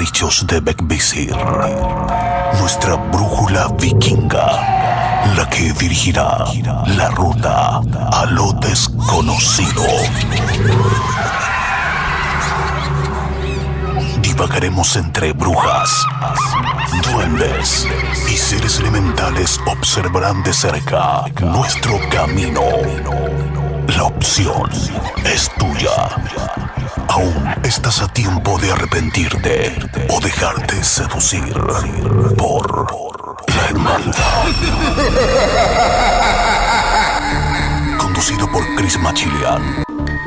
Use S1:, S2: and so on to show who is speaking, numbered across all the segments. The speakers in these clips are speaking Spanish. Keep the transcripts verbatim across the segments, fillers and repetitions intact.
S1: caprichos de Bekvisir, nuestra brújula vikinga, la que dirigirá la ruta a lo desconocido. Divagaremos entre brujas, duendes y seres elementales observarán de cerca nuestro camino. La opción es tuya. Aún estás a tiempo de arrepentirte o dejarte seducir por la hermandad. Conducido por Chris Machilian.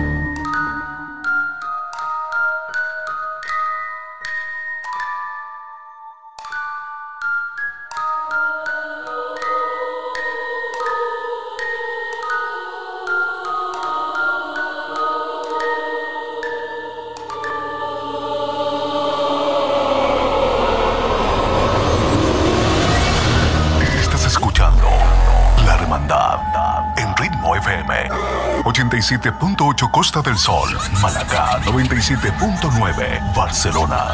S2: ochenta y siete punto ocho Costa del Sol, Málaga noventa y siete punto nueve, Barcelona.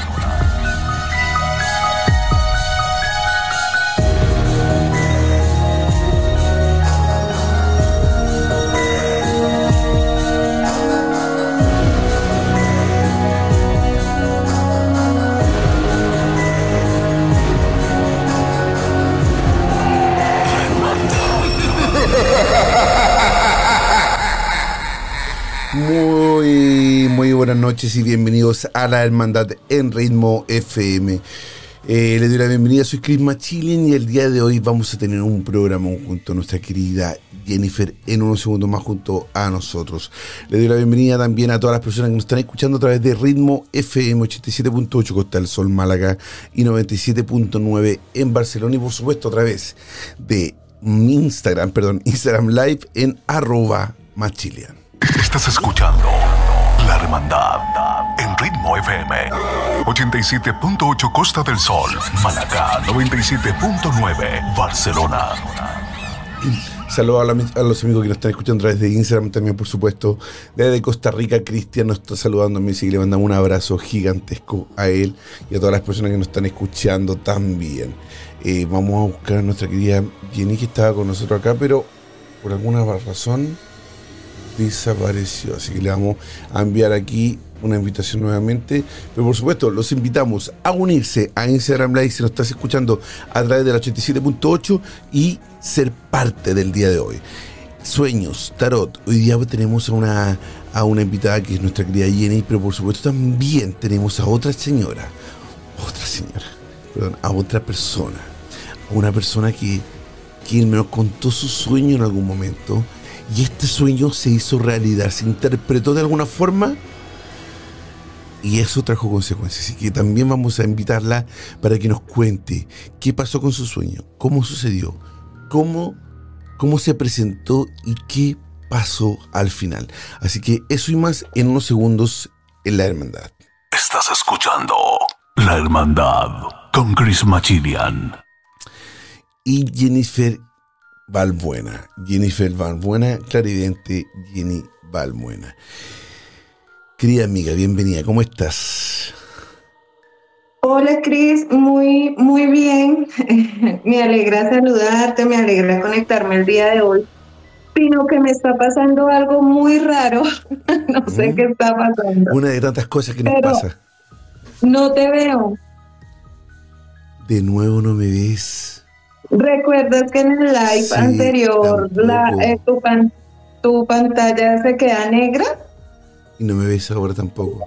S3: Muy, muy buenas noches y bienvenidos a La Hermandad en Ritmo F M. Eh, le doy la bienvenida, soy Chris Machilian y el día de hoy vamos a tener un programa junto a nuestra querida Jennifer en unos segundos más junto a nosotros. Le doy la bienvenida también a todas las personas que nos están escuchando a través de Ritmo F M ochenta y siete punto ocho Costa del Sol, Málaga y noventa y siete punto nueve en Barcelona y por supuesto a través de Instagram, perdón, Instagram Live en arroba Machilian.
S2: Estás escuchando La Hermandad en Ritmo F M ochenta y siete punto ocho Costa del Sol, Málaga noventa y siete punto nueve, Barcelona.
S3: Saludos a, la, a los amigos que nos están escuchando a través de Instagram también, por supuesto. Desde Costa Rica, Cristian nos está saludando a mí, así que le mandamos un abrazo gigantesco a él y a todas las personas que nos están escuchando también. Eh, vamos a buscar a nuestra querida Jenny, que estaba con nosotros acá, pero por alguna razón desapareció, así que le vamos a enviar aquí una invitación nuevamente, pero por supuesto los invitamos a unirse a Instagram Live si nos estás escuchando a través de la ochenta y siete punto ocho y ser parte del día de hoy. Sueños, tarot, hoy día tenemos a una, a una invitada que es nuestra querida Jenny, pero por supuesto también tenemos a otra señora, otra señora, perdón, a otra persona, a una persona que, que nos contó su sueño en algún momento. Y este sueño se hizo realidad, se interpretó de alguna forma y eso trajo consecuencias. Así que también vamos a invitarla para que nos cuente qué pasó con su sueño, cómo sucedió, cómo, cómo se presentó y qué pasó al final. Así que eso y más en unos segundos en La Hermandad.
S1: Estás escuchando La Hermandad con Chris Machilian
S3: y Jennifer Balbuena, Jennifer Balbuena, clarividente Jenny Balbuena. Querida amiga, bienvenida, ¿cómo estás?
S4: Hola Cris, muy, muy bien. Me alegra saludarte, me alegra conectarme el día de hoy. Sino que me está pasando algo muy raro. No sé mm. qué está pasando.
S3: Una de tantas cosas que nos
S4: Pero
S3: pasa.
S4: No te veo.
S3: De nuevo no me ves.
S4: ¿Recuerdas que en el live sí, anterior la, eh, tu, pan, tu pantalla se queda negra?
S3: Y no me ves ahora tampoco.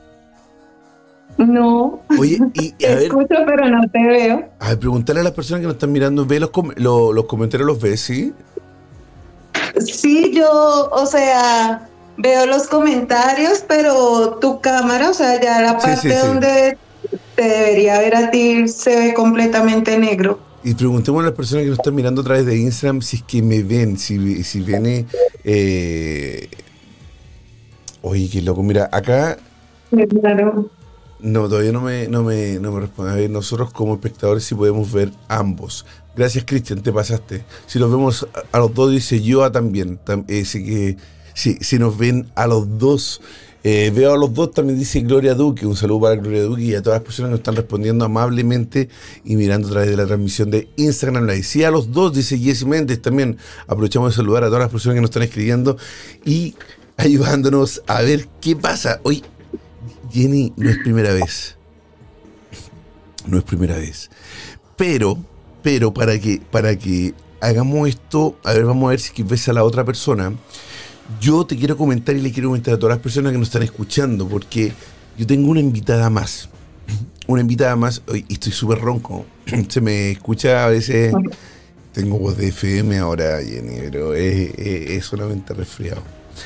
S4: No.
S3: Oye, y a
S4: te
S3: ver,
S4: escucho, pero no te veo.
S3: A ver, preguntarle a las personas que nos están mirando, ¿ve los, com lo, los comentarios, los ves, sí?
S4: Sí, yo, o sea, veo los comentarios, pero tu cámara, o sea, ya la parte sí, sí, sí. donde te debería ver a ti se ve completamente negro.
S3: Y preguntemos a las personas que nos están mirando a través de Instagram si es que me ven, si, si viene... Eh... Oye, qué loco, mira, acá...
S4: Claro.
S3: No, todavía no me, no me, no me responde. A ver, nosotros como espectadores sí podemos ver ambos. Gracias, Cristian, te pasaste. Si los vemos a, a los dos, dice yo también. Tam, eh, sí, que, sí, si nos ven a los dos, Eh, veo a los dos, también dice Gloria Duque, un saludo para Gloria Duque y a todas las personas que nos están respondiendo amablemente y mirando a través de la transmisión de Instagram Live. Sí, a los dos, dice Jessy Méndez, también aprovechamos de saludar a todas las personas que nos están escribiendo y ayudándonos a ver qué pasa. Hoy, Jenny, no es primera vez, no es primera vez, pero, pero para que, para que hagamos esto, a ver, vamos a ver si ves a la otra persona. Yo te quiero comentar y le quiero comentar a todas las personas que nos están escuchando, porque yo tengo una invitada más. Una invitada más, y estoy súper ronco. Se me escucha a veces. Tengo voz de F M ahora, Jenny, pero es, es, es solamente resfriado.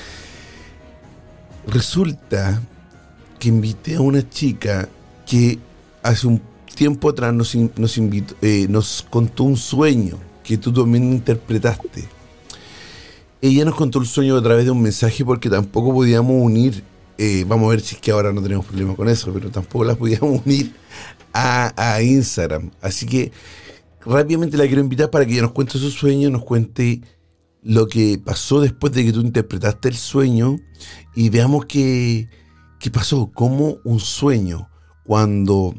S3: Resulta que invité a una chica que hace un tiempo atrás nos, nos, invitó, eh, nos contó un sueño que tú también interpretaste. Ella nos contó el sueño a través de un mensaje porque tampoco podíamos unir, eh, vamos a ver si es que ahora no tenemos problema con eso, pero tampoco las podíamos unir a, a Instagram. Así que rápidamente la quiero invitar para que ella nos cuente su sueño, nos cuente lo que pasó después de que tú interpretaste el sueño y veamos qué, qué pasó, cómo un sueño cuando,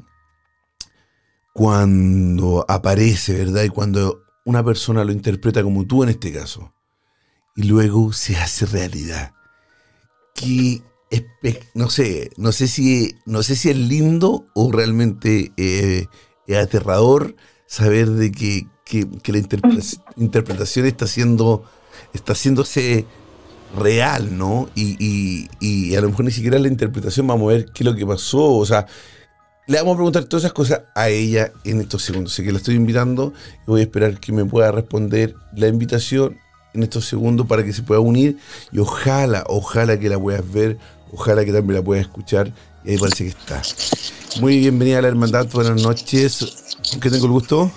S3: cuando aparece, ¿verdad? Y cuando una persona lo interpreta como tú en este caso. Y luego se hace realidad. Que no sé, no sé si, no sé si es lindo o realmente eh, es aterrador saber de que, que, que la interpre- interpretación está siendo, está haciéndose real, ¿no? Y, y, y a lo mejor ni siquiera la interpretación, vamos a ver qué es lo que pasó. O sea, le vamos a preguntar todas esas cosas a ella en estos segundos. Así que la estoy invitando y voy a esperar que me pueda responder la invitación en estos segundos para que se pueda unir y ojalá, ojalá que la puedas ver, ojalá que también la puedas escuchar y ahí parece que está. Muy bienvenida a la hermandad, buenas noches. ¿Con qué tengo el gusto?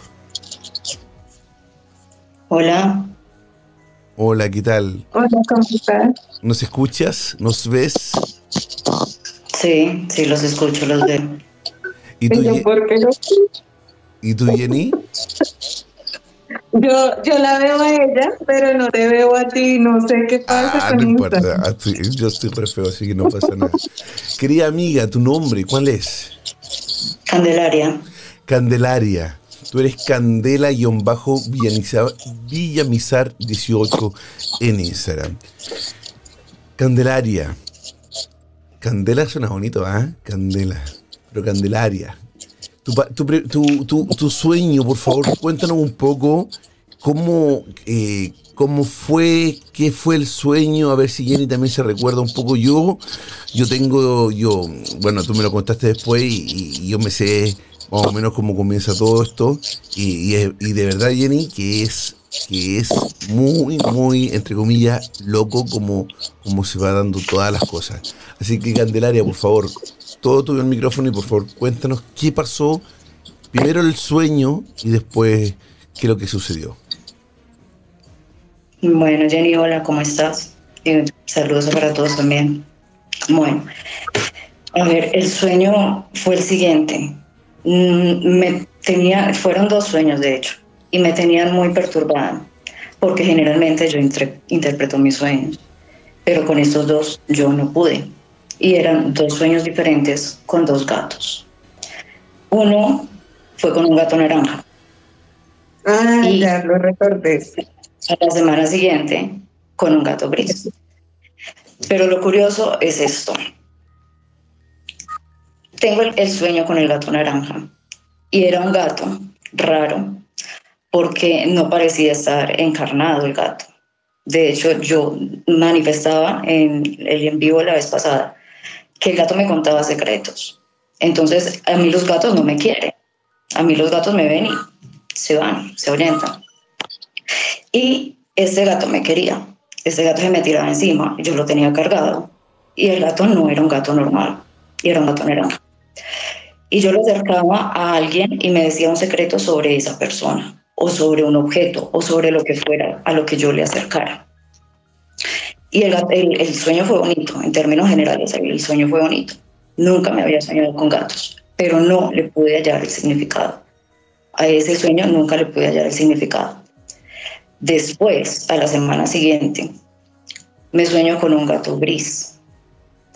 S5: Hola.
S3: Hola, ¿qué tal?
S4: Hola, ¿cómo estás?
S3: ¿Nos escuchas? ¿Nos ves?
S5: Sí, sí, los escucho, los veo.
S3: ¿Y tú,
S4: ¿Y yo por qué no?
S3: ¿Y tú, Jenny?
S4: Yo, yo la veo a ella, pero no te veo a ti, no sé qué pasa
S3: Ah,
S4: con
S3: no importa,
S4: Instagram.
S3: yo estoy re feo, así que no pasa nada. Querida amiga, ¿tu nombre cuál es?
S5: Candelaria.
S3: Candelaria. Tú eres Candela-Villamizar dieciocho en Instagram. Candelaria. Candela suena bonito, ¿ah? ¿eh? Candela. Pero Candelaria. Tu, tu, tu, tu, tu sueño, por favor, cuéntanos un poco cómo, eh, cómo fue, qué fue el sueño, a ver si Jenny también se recuerda un poco. Yo, yo tengo, yo, bueno, tú me lo contaste después y, y yo me sé más o menos cómo comienza todo esto y, y, y de verdad, Jenny, que es, que es muy, muy, entre comillas, loco como, como se va dando todas las cosas. Así que, Candelaria, por favor, todo tuyo el micrófono y por favor cuéntanos qué pasó, primero el sueño y después qué es lo que sucedió.
S5: Bueno, Jenny, hola, ¿cómo estás? Eh, saludos para todos también. Bueno, a ver, el sueño fue el siguiente. Mm, me tenía, fueron dos sueños de hecho, y me tenían muy perturbada, porque generalmente yo inter- interpreto mis sueños, pero con estos dos yo no pude. Y eran dos sueños diferentes con dos gatos. Uno fue con un gato naranja.
S4: Ah,
S5: y
S4: ya lo recordé.
S5: A la semana siguiente con un gato gris. Pero lo curioso es esto. Tengo el, el sueño con el gato naranja. Y era un gato raro porque no parecía estar encarnado el gato. De hecho, yo manifestaba en el en vivo la vez pasada que el gato me contaba secretos. Entonces, a mí los gatos no me quieren. A mí los gatos me ven y se van, se ahuyentan. Y este gato me quería. Este gato se me tiraba encima. Yo lo tenía cargado. Y el gato no era un gato normal. Y era un gato naranja. Y yo lo acercaba a alguien y me decía un secreto sobre esa persona, o sobre un objeto, o sobre lo que fuera a lo que yo le acercara. Y el, el, el sueño fue bonito, en términos generales, el sueño fue bonito. Nunca me había soñado con gatos, pero no le pude hallar el significado. A ese sueño nunca le pude hallar el significado. Después, a la semana siguiente, me sueño con un gato gris.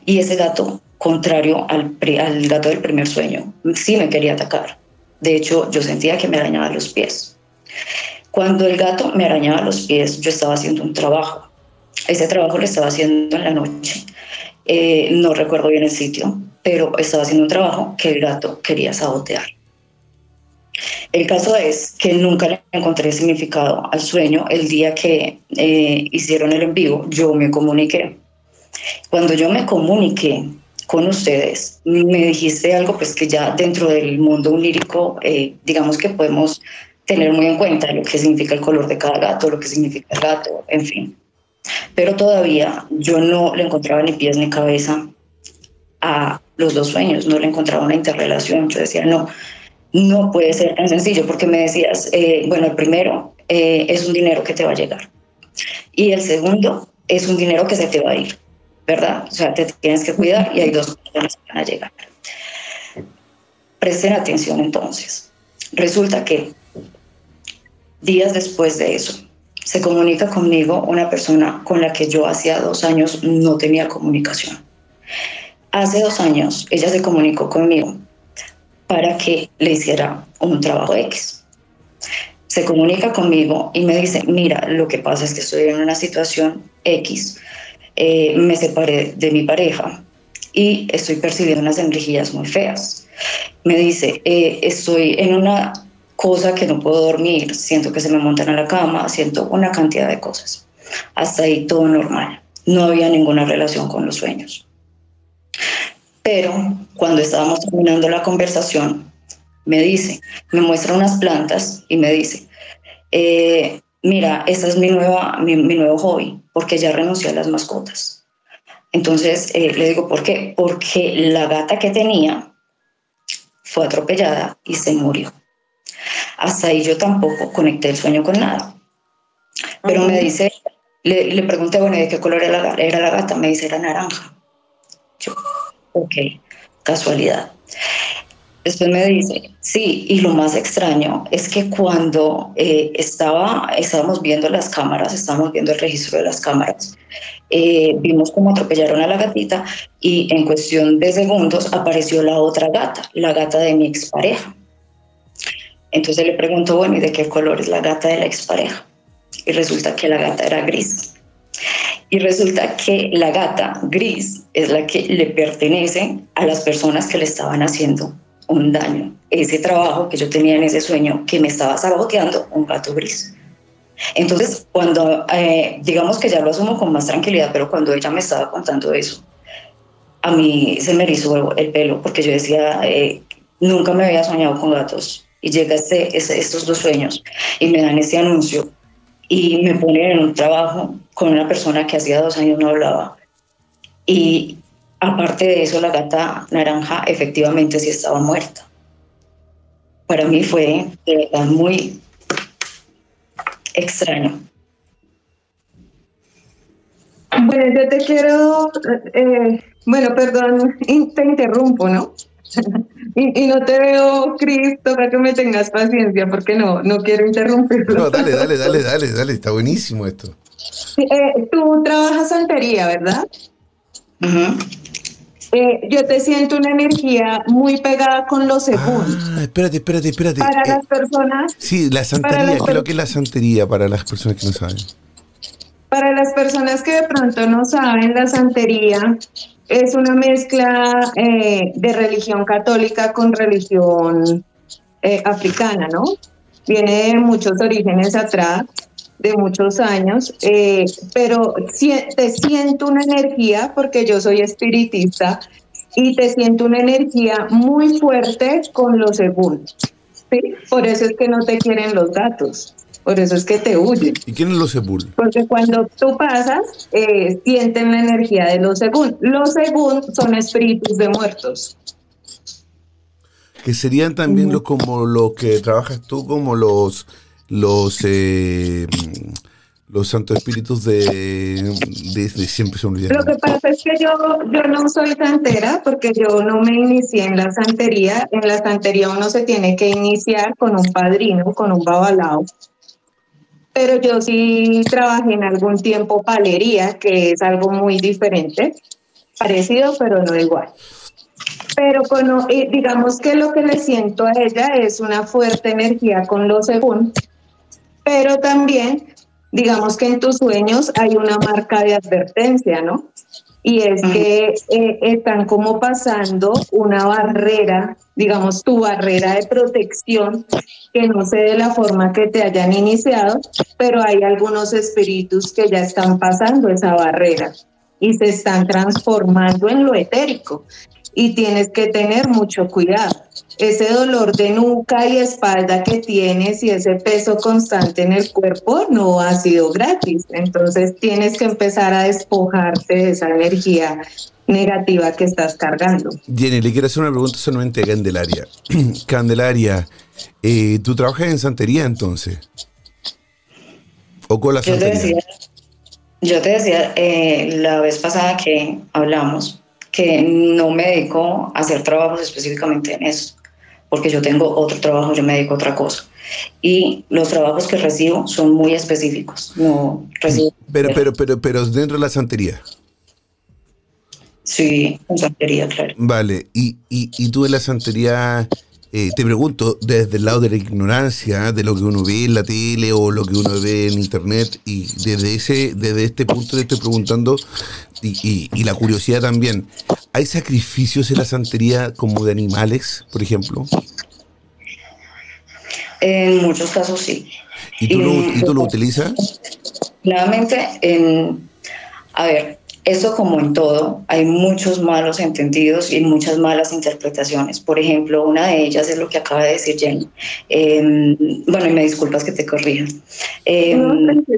S5: Y ese gato, contrario al, al gato del primer sueño, sí me quería atacar. De hecho, yo sentía que me arañaba los pies. Cuando el gato me arañaba los pies, yo estaba haciendo un trabajo. Ese trabajo lo estaba haciendo en la noche. Eh, no recuerdo bien el sitio, pero estaba haciendo un trabajo que el gato quería sabotear. El caso es que nunca le encontré significado al sueño. El día que eh, hicieron el en vivo, yo me comuniqué. Cuando yo me comuniqué con ustedes, me dijiste algo pues que ya dentro del mundo onírico, eh, digamos que podemos tener muy en cuenta lo que significa el color de cada gato, lo que significa el gato, en fin. Pero todavía yo no le encontraba ni pies ni cabeza a los dos sueños, no le encontraba una interrelación. Yo decía, no, no puede ser tan sencillo, porque me decías, eh, bueno, el primero eh, es un dinero que te va a llegar y el segundo es un dinero que se te va a ir, ¿verdad? O sea, te tienes que cuidar y hay dos personas que van a llegar. Presten atención entonces. Resulta que días después de eso, se comunica conmigo una persona con la que yo hacía dos años no tenía comunicación. Hace dos años ella se comunicó conmigo para que le hiciera un trabajo X. Se comunica conmigo y me dice, mira, lo que pasa es que estoy en una situación X, eh, me separé de mi pareja y estoy percibiendo unas energías muy feas. Me dice, eh, estoy en una cosa que no puedo dormir, siento que se me montan a la cama, siento una cantidad de cosas. Hasta ahí todo normal, no había ninguna relación con los sueños. Pero cuando estábamos terminando la conversación, me dice, me muestra unas plantas y me dice, eh, mira, esta es mi, nueva, mi, mi nuevo hobby, porque ya renuncié a las mascotas. Entonces eh, le digo, ¿por qué? Porque la gata que tenía fue atropellada y se murió. Hasta ahí yo tampoco conecté el sueño con nada. Pero uh-huh. me dice, le, le pregunté, bueno, ¿de qué color era la, era la gata? Me dice, era naranja. Yo, ok, casualidad. Después me dice, sí, y lo más extraño es que cuando eh, estaba, estábamos viendo las cámaras, estábamos viendo el registro de las cámaras, eh, vimos cómo atropellaron a la gatita y en cuestión de segundos apareció la otra gata, la gata de mi expareja. Entonces le pregunto, bueno, ¿y de qué color es la gata de la expareja? Y resulta que la gata era gris. Y resulta que la gata gris es la que le pertenece a las personas que le estaban haciendo un daño. Ese trabajo que yo tenía en ese sueño que me estaba saboteando, un gato gris. Entonces, cuando, eh, digamos que ya lo asumo con más tranquilidad, pero cuando ella me estaba contando eso, a mí se me erizó el pelo, porque yo decía, eh, nunca me había soñado con gatos. Y llega este, este, estos dos sueños y me dan este anuncio y me ponen en un trabajo con una persona que hacía dos años no hablaba. Y aparte de eso, la gata naranja efectivamente sí estaba muerta. Para mí fue de verdad muy extraño.
S4: Bueno, yo te quiero, eh, bueno, perdón, te interrumpo, ¿no? Y, y no te veo, Cris, toca que me tengas paciencia porque no, no quiero interrumpirlo.
S3: No, dale, dale, dale, dale, dale, está buenísimo esto.
S4: Eh, tú trabajas santería, ¿verdad?
S5: Uh-huh.
S4: Eh, yo te siento una energía muy pegada con los según.
S3: Ah, espérate, espérate, espérate.
S4: Para
S3: eh,
S4: las personas.
S3: Sí, la santería, ¿qué es lo que es la santería para las personas que no saben?
S4: Para las personas que de pronto no saben, la santería es una mezcla eh, de religión católica con religión eh, africana, ¿no? Viene de muchos orígenes atrás, de muchos años, eh, pero si, te siento una energía, porque yo soy espiritista, y te siento una energía muy fuerte con los según, ¿sí? Por eso es que no te quieren los gatos. Por eso es que te huyen.
S3: ¿Y quién es los según?
S4: Porque cuando tú pasas, eh, sienten la energía de los según. Los según son espíritus de muertos.
S3: Que serían también uh-huh. los como lo que trabajas tú, como los los eh, los santos espíritus de, de, de siempre se olvidan.
S4: Lo que pasa es que yo, yo no soy santera, porque yo no me inicié en la santería. En la santería uno se tiene que iniciar con un padrino, con un babalao. Pero yo sí trabajé en algún tiempo palería, que es algo muy diferente. parecido, pero no igual. Pero con, digamos que lo que le siento a ella es una fuerte energía con lo según, pero también, digamos que en tus sueños hay una marca de advertencia, ¿no? Y es que eh, están como pasando una barrera, digamos tu barrera de protección, que no sé de la forma que te hayan iniciado, pero hay algunos espíritus que ya están pasando esa barrera y se están transformando en lo etérico. Y tienes que tener mucho cuidado. Ese dolor de nuca y espalda que tienes y ese peso constante en el cuerpo no ha sido gratis. Entonces tienes que empezar a despojarte de esa energía negativa que estás cargando.
S3: Jenny, le quiero hacer una pregunta solamente a Candelaria. Candelaria, eh, ¿tú trabajas en santería entonces? ¿O con la
S5: yo
S3: santería?
S5: Te decía, yo te decía eh, la vez pasada que hablamos que no me dedico a hacer trabajos específicamente en eso, porque yo tengo otro trabajo, yo me dedico a otra cosa. Y los trabajos que recibo son muy específicos. No recibo.
S3: Pero, pero, pero, pero dentro de la santería.
S5: Sí, en santería, claro.
S3: Vale, y, y, y tú en la santería, eh, te pregunto, desde el lado de la ignorancia, de lo que uno ve en la tele o lo que uno ve en internet, y desde ese, desde este punto te estoy preguntando, y, y, y la curiosidad también, ¿hay sacrificios en la santería como de animales, por ejemplo?
S5: En muchos casos sí.
S3: ¿Y tú, y, lo, ¿y tú lo utilizas?
S5: Claramente, en, a ver, esto como en todo, hay muchos malos entendidos y muchas malas interpretaciones. Por ejemplo, una de ellas es lo que acaba de decir Jenny. Eh, bueno, y me disculpas que te corrija. Eh,
S4: no,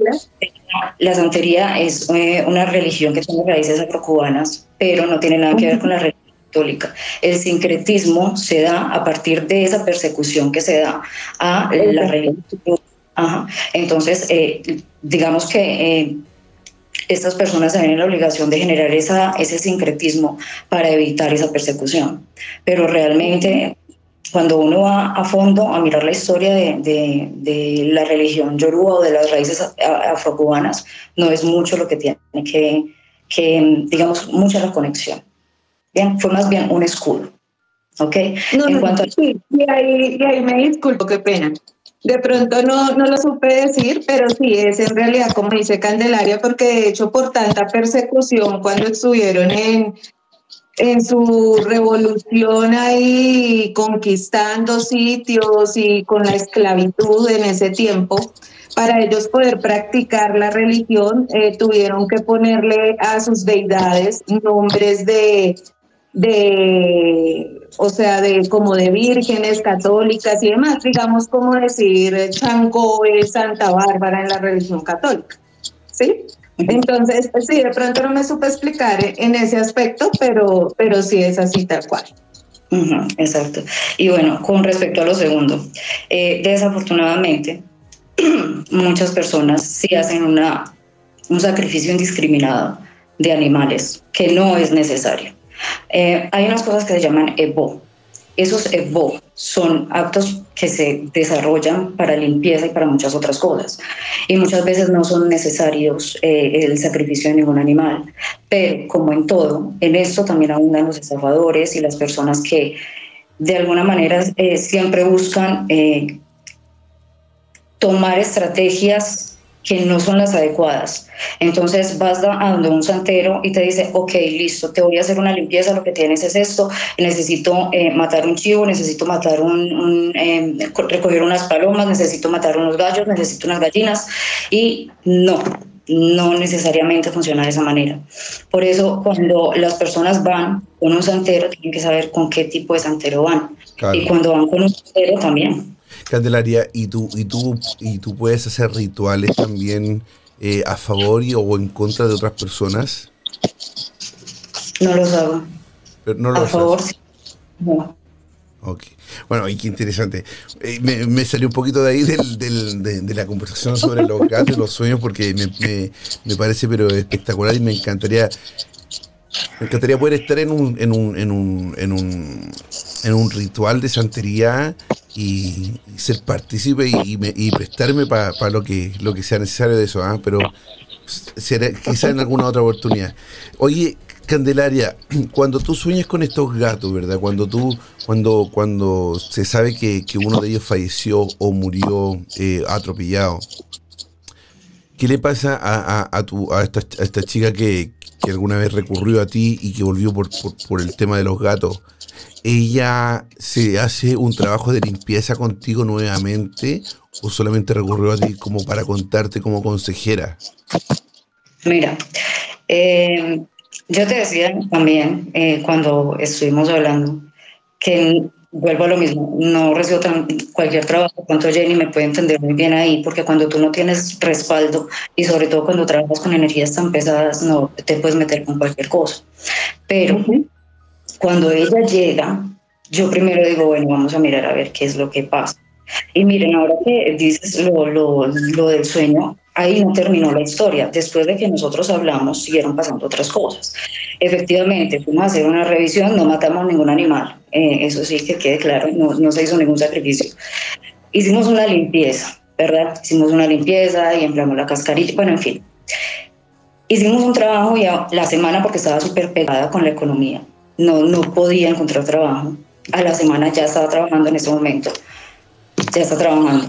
S5: la santería es eh, una religión que tiene raíces afrocubanas, pero no tiene nada que ver con la religión católica. El sincretismo se da a partir de esa persecución que se da a la religión. Ajá. Entonces, eh, digamos que eh, estas personas se ven en la obligación de generar esa, ese sincretismo para evitar esa persecución. Pero realmente, cuando uno va a fondo a mirar la historia de, de, de la religión yoruba o de las raíces afrocubanas, no es mucho lo que tiene que, que digamos, mucha la conexión. Bien, fue más bien un escudo. ¿Ok?
S4: No,
S5: en
S4: no,
S5: cuanto a...
S4: sí, y ahí, y ahí me disculpo, qué pena. De pronto no, no lo supe decir, pero sí es en realidad como dice Candelaria, porque de hecho por tanta persecución cuando estuvieron en, en su revolución ahí conquistando sitios y con la esclavitud en ese tiempo, para ellos poder practicar la religión eh, tuvieron que ponerle a sus deidades nombres de... de o sea, de como de vírgenes católicas y demás, digamos como decir Changó es Santa Bárbara en la religión católica, ¿sí? Entonces, sí, de pronto no me supe explicar en ese aspecto, pero, pero sí es así tal cual.
S5: Uh-huh, exacto. Y bueno, con respecto a lo segundo, eh, desafortunadamente, muchas personas sí hacen una, un sacrificio indiscriminado de animales, que no es necesario. Eh, hay unas cosas que se llaman Evo. Esos Evo son actos que se desarrollan para limpieza y para muchas otras cosas. Y muchas veces no son necesarios eh, el sacrificio de ningún animal. Pero, como en todo, en esto también abundan los estafadores y las personas que de alguna manera eh, siempre buscan eh, tomar estrategias que no son las adecuadas. Entonces vas a donde un santero y te dice, ok, listo, te voy a hacer una limpieza, lo que tienes es esto, necesito eh, matar un chivo, necesito matar un, un eh, recoger unas palomas, necesito matar unos gallos, necesito unas gallinas, y no, no necesariamente funciona de esa manera. Por eso, cuando las personas van con un santero, tienen que saber con qué tipo de santero van. Claro. Y cuando van con un santero también.
S3: Candelaria, ¿y tú, y tú, y tú puedes hacer rituales también eh, a favor y, o en contra de otras personas?
S5: No los hago.
S3: Pero no
S5: a
S3: los
S5: favor,
S3: haces.
S5: sí. No.
S3: Ok. Bueno, y qué interesante. Eh, me, me salió un poquito de ahí del, del, de, de la conversación sobre los gatos y los sueños, porque me, me, me parece pero espectacular y me encantaría me encantaría poder estar en un en un en un en un, en un ritual de santería y, y ser partícipe y, y, me, y prestarme para pa lo que lo que sea necesario de eso, ¿eh? Pero será, quizá en alguna otra oportunidad. Oye, Candelaria, cuando tú sueñas con estos gatos, ¿verdad? Cuando tú, cuando, cuando se sabe que, que uno de ellos falleció o murió eh, atropellado, ¿qué le pasa a, a, a, tu, a, esta, a esta chica que, que alguna vez recurrió a ti y que volvió por, por, por el tema de los gatos? ¿Ella se hace un trabajo de limpieza contigo nuevamente o solamente recurrió a ti como para contarte como consejera?
S5: Mira, eh, yo te decía también eh, cuando estuvimos hablando que vuelvo a lo mismo, no recibo tan, cualquier trabajo, tanto Jenny me puede entender muy bien ahí, porque cuando tú no tienes respaldo y sobre todo cuando trabajas con energías tan pesadas, no te puedes meter con cualquier cosa. Pero uh-huh. cuando ella llega, yo primero digo, bueno, vamos a mirar a ver qué es lo que pasa. Y miren, ahora que dices lo, lo, lo del sueño, ahí no terminó la historia. Después de que nosotros hablamos, siguieron pasando otras cosas. Efectivamente, fuimos a hacer una revisión, no matamos ningún animal, eh, eso sí que quede claro, no, no se hizo ningún sacrificio. Hicimos una limpieza, ¿verdad? Hicimos una limpieza y empleamos la cascarilla, bueno, en fin. Hicimos un trabajo y a la semana, porque estaba súper pegada con la economía, no, no podía encontrar trabajo. A la semana ya estaba trabajando en ese momento, ya está trabajando.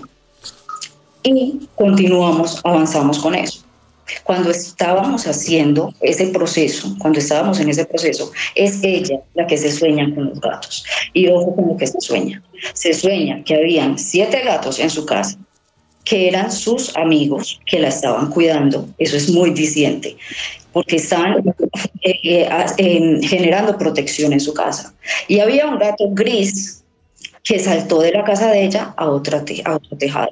S5: Y continuamos, avanzamos con eso. Cuando estábamos haciendo ese proceso, cuando estábamos en ese proceso, es ella la que se sueña con los gatos. Y ojo con lo que se sueña. Se sueña que habían siete gatos en su casa, que eran sus amigos, que la estaban cuidando. Eso es muy diciente, porque estaban eh, eh, eh, generando protección en su casa. Y había un gato gris que saltó de la casa de ella a, otra te- a otro tejado.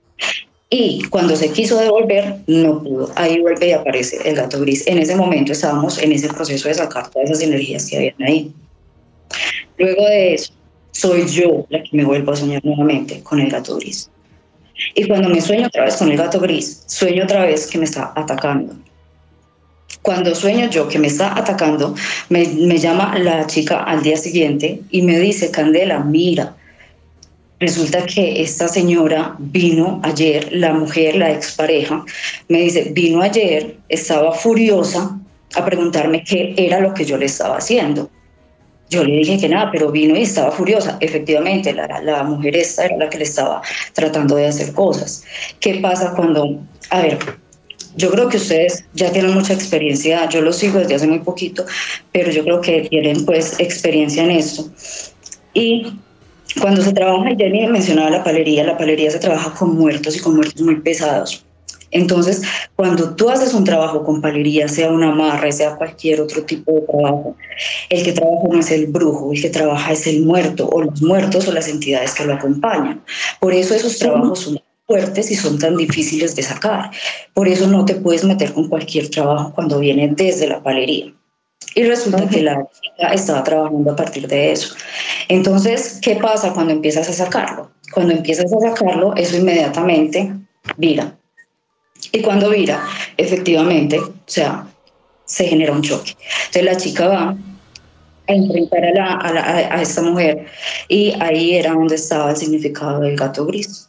S5: Y cuando se quiso devolver, no pudo. Ahí vuelve y aparece el gato gris. En ese momento estábamos en ese proceso de sacar todas esas energías que habían ahí. Luego de eso, soy yo la que me vuelvo a soñar nuevamente con el gato gris. Y cuando me sueño otra vez con el gato gris, sueño otra vez que me está atacando. Cuando sueño yo que me está atacando, me, me llama la chica al día siguiente y me dice, Candela, mira, resulta que esta señora vino ayer, la mujer, la expareja, me dice, vino ayer, estaba furiosa a preguntarme qué era lo que yo le estaba haciendo. Yo le dije que nada, pero vino y estaba furiosa. Efectivamente, la, la mujer esta era la que le estaba tratando de hacer cosas. ¿Qué pasa cuando...? A ver, yo creo que ustedes ya tienen mucha experiencia, yo los sigo desde hace muy poquito, pero yo creo que tienen pues experiencia en esto. Y cuando se trabaja, Jenny mencionaba la palería, la palería se trabaja con muertos y con muertos muy pesados. Entonces, cuando tú haces un trabajo con palería, sea un amarre, sea cualquier otro tipo de trabajo, el que trabaja no es el brujo, el que trabaja es el muerto, o los muertos o las entidades que lo acompañan. Por eso esos trabajos son fuertes y son tan difíciles de sacar. Por eso no te puedes meter con cualquier trabajo cuando viene desde la palería. Y resulta que la chica estaba trabajando a partir de eso. Entonces, ¿qué pasa cuando empiezas a sacarlo? Cuando empiezas a sacarlo, eso inmediatamente vira. Y cuando vira, efectivamente, o sea, se genera un choque. Entonces la chica va a enfrentar a, la, a, la, a esta mujer y ahí era donde estaba el significado del gato gris.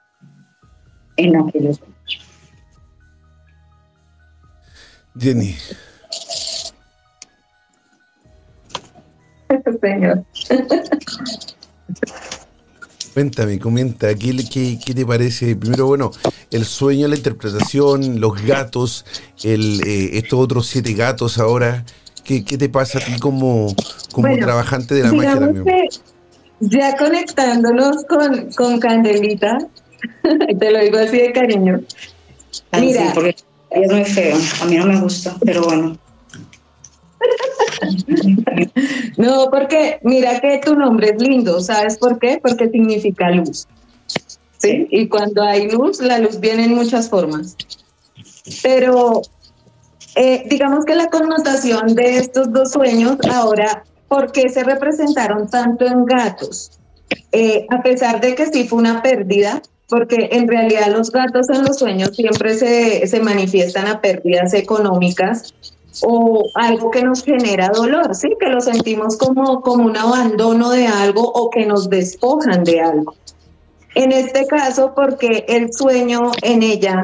S5: En aquellos años.
S3: Jenny.
S4: Señor.
S3: Cuéntame, comenta, ¿qué, qué, ¿qué te parece? Primero, bueno, el sueño, la interpretación, los gatos, el, eh, estos otros siete gatos ahora. ¿Qué, qué te pasa a ti como, como bueno, trabajante de la magia también?
S4: Ya conectándonos con, con Candelita, te lo digo así de cariño.
S5: Ay, mira, sí, porque es muy feo, a mí no me gusta, pero bueno.
S4: No, porque mira que tu nombre es lindo, ¿sabes por qué? Porque significa luz, ¿sí? Y cuando hay luz, la luz viene en muchas formas. Pero eh, digamos que la connotación de estos dos sueños ahora, ¿por qué se representaron tanto en gatos? Eh, a pesar de que sí fue una pérdida, porque en realidad los gatos en los sueños siempre se, se manifiestan a pérdidas económicas o algo que nos genera dolor, ¿sí? Que lo sentimos como, como un abandono de algo o que nos despojan de algo. En este caso, porque el sueño en ella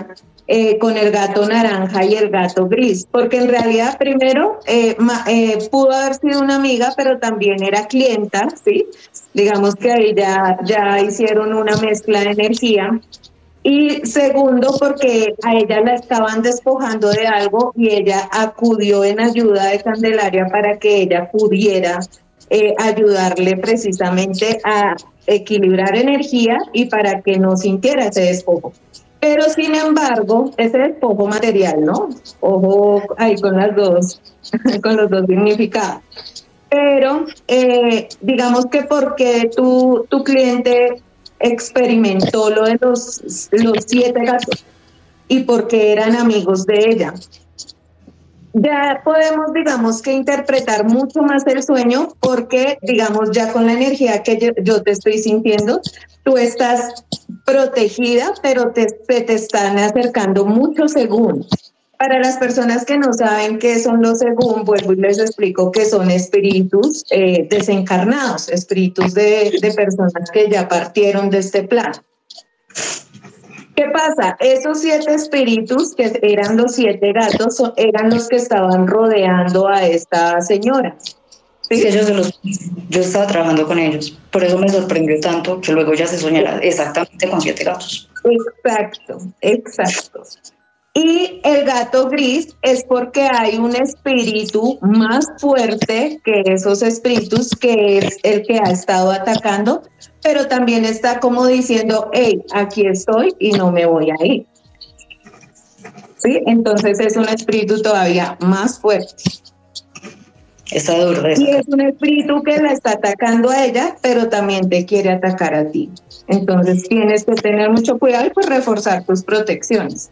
S4: eh, con el gato naranja y el gato gris, porque en realidad primero eh, ma, eh, pudo haber sido una amiga, pero también era clienta, ¿sí? Digamos que ahí ya, ya hicieron una mezcla de energía. Y segundo, porque a ella la estaban despojando de algo y ella acudió en ayuda de Candelaria para que ella pudiera eh, ayudarle precisamente a equilibrar energía y para que no sintiera ese despojo. Pero sin embargo, ese despojo material, ¿no? Ojo ahí con las dos, con los dos significados. Pero eh, digamos que porque tu, tu cliente experimentó lo de los, los siete gatos y porque eran amigos de ella. Ya podemos, digamos, que interpretar mucho más el sueño porque, digamos, ya con la energía que yo, yo te estoy sintiendo, tú estás protegida, pero te, te, te están acercando mucho según. Para las personas que no saben qué son los según, vuelvo y les explico que son espíritus eh, desencarnados, espíritus de, de personas que ya partieron de este plano. ¿Qué pasa? Esos siete espíritus, que eran los siete gatos, son, eran los que estaban rodeando a esta señora.
S5: ¿Sí? Sí, ellos los, yo estaba trabajando con ellos, por eso me sorprendió tanto que luego ya se soñara exactamente con siete gatos.
S4: Exacto, exacto. Y el gato gris es porque hay un espíritu más fuerte que esos espíritus, que es el que ha estado atacando, pero también está como diciendo, hey, aquí estoy y no me voy a ir. ¿Sí? Entonces es un espíritu todavía más fuerte.
S5: Está duro.
S4: Y es un espíritu que la está atacando a ella, pero también te quiere atacar a ti. Entonces tienes que tener mucho cuidado y pues reforzar tus protecciones.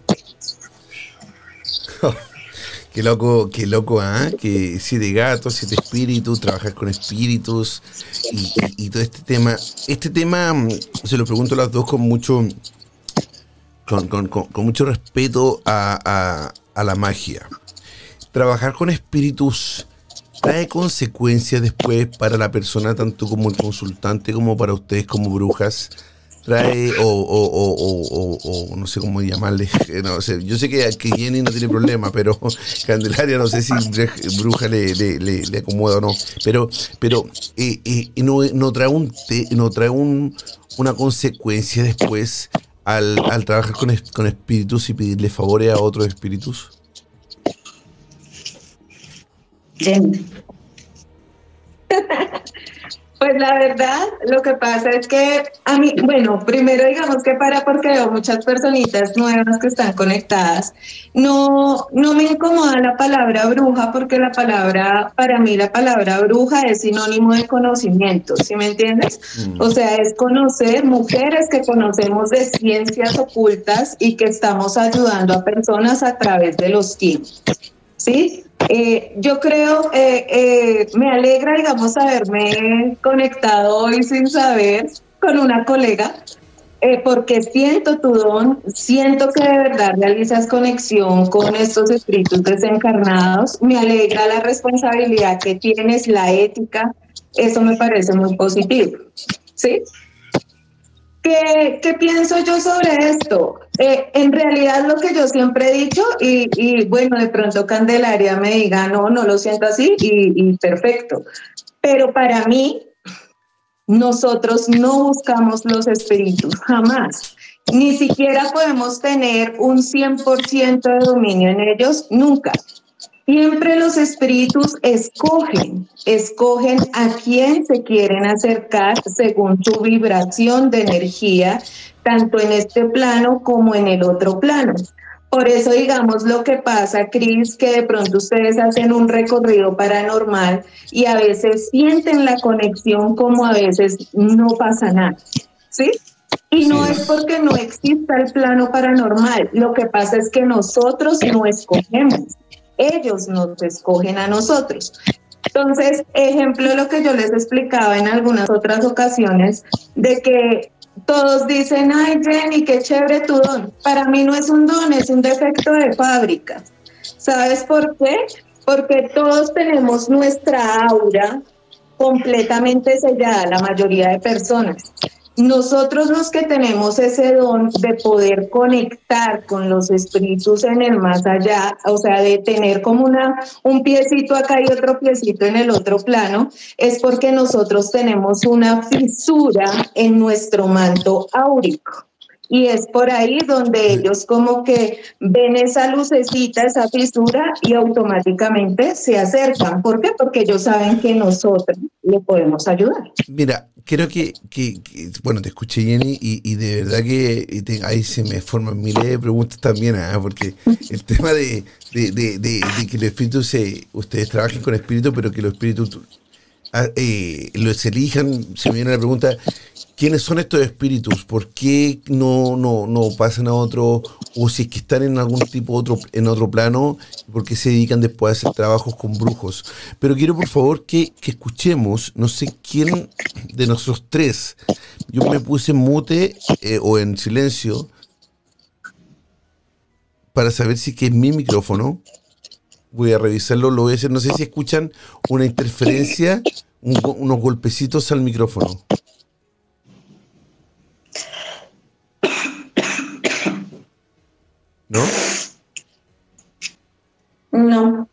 S3: Oh, qué loco, qué loco, ¿ah? ¿eh? Que siete gatos, siete espíritus, trabajar con espíritus y, y, y todo este tema. Este tema se lo pregunto a las dos con mucho, con, con, con, con mucho respeto a, a, a la magia. Trabajar con espíritus trae consecuencias después para la persona, tanto como el consultante como para ustedes como brujas. Trae o, o, o, o, o, o no sé cómo llamarle, no sé, yo sé que, que Jenny no tiene problema, pero Candelaria no sé si bruja le, le, le, le acomoda o no, pero pero eh, eh, no, no trae un te, no trae un, una consecuencia después al, al trabajar con, con espíritus y pedirle favores a otros espíritus.
S5: Jenny.
S4: Pues la verdad, lo que pasa es que a mí, bueno, primero digamos que para, porque veo muchas personitas nuevas que están conectadas, no, no me incomoda la palabra bruja, porque la palabra, para mí la palabra bruja es sinónimo de conocimiento, ¿sí me entiendes? Mm. O sea, es conocer mujeres que conocemos de ciencias ocultas y que estamos ayudando a personas a través de los tiempos, ¿sí? Eh, yo creo, eh, eh, me alegra, digamos, haberme conectado hoy sin saber con una colega, eh, porque siento tu don, siento que de verdad realizas conexión con estos espíritus desencarnados, me alegra la responsabilidad que tienes, la ética, eso me parece muy positivo, ¿sí? ¿Qué, ¿Qué pienso yo sobre esto? Eh, en realidad lo que yo siempre he dicho, y, y bueno, de pronto Candelaria me diga, no, no lo siento así, y, y perfecto. Pero para mí, nosotros no buscamos los espíritus, jamás. Ni siquiera podemos tener un cien por ciento de dominio en ellos, nunca. Siempre los espíritus escogen, escogen a quién se quieren acercar según su vibración de energía, tanto en este plano como en el otro plano. Por eso, digamos, lo que pasa, Cris, que de pronto ustedes hacen un recorrido paranormal y a veces sienten la conexión como a veces no pasa nada, ¿sí? Y no sí. es porque no exista el plano paranormal, lo que pasa es que nosotros no escogemos. Ellos nos escogen a nosotros. Entonces, ejemplo de lo que yo les explicaba en algunas otras ocasiones, de que todos dicen, ay Jenny, qué chévere tu don. Para mí no es un don, es un defecto de fábrica. ¿Sabes por qué? Porque todos tenemos nuestra aura completamente sellada, la mayoría de personas. nosotros los que tenemos ese don de poder conectar con los espíritus en el más allá, o sea, de tener como una, un piecito acá y otro piecito en el otro plano, es porque nosotros tenemos una fisura en nuestro manto áurico. Y es por ahí donde ellos como que ven esa lucecita, esa fisura y automáticamente se acercan. ¿Por qué? Porque ellos saben que nosotros le podemos ayudar.
S3: Mira, creo que, que, que bueno, te escuché, Jenny, y, y de verdad que y te, ahí se me forman miles de preguntas también, ¿eh? Porque el tema de, de, de, de, de que los espíritus, se, ustedes trabajen con espíritus, pero que los espíritus eh, los elijan, se me viene la pregunta, ¿quiénes son estos espíritus? ¿Por qué no, no, no pasan a otro? O si es que están en algún tipo otro, en otro plano, ¿por qué se dedican después a hacer trabajos con brujos? Pero quiero por favor que, que escuchemos, no sé quién de nosotros tres, yo me puse en mute eh, o en silencio para saber si que es mi micrófono. Voy a revisarlo, lo voy a hacer, no sé si escuchan una interferencia, un, unos golpecitos al micrófono. ¿No?
S4: No.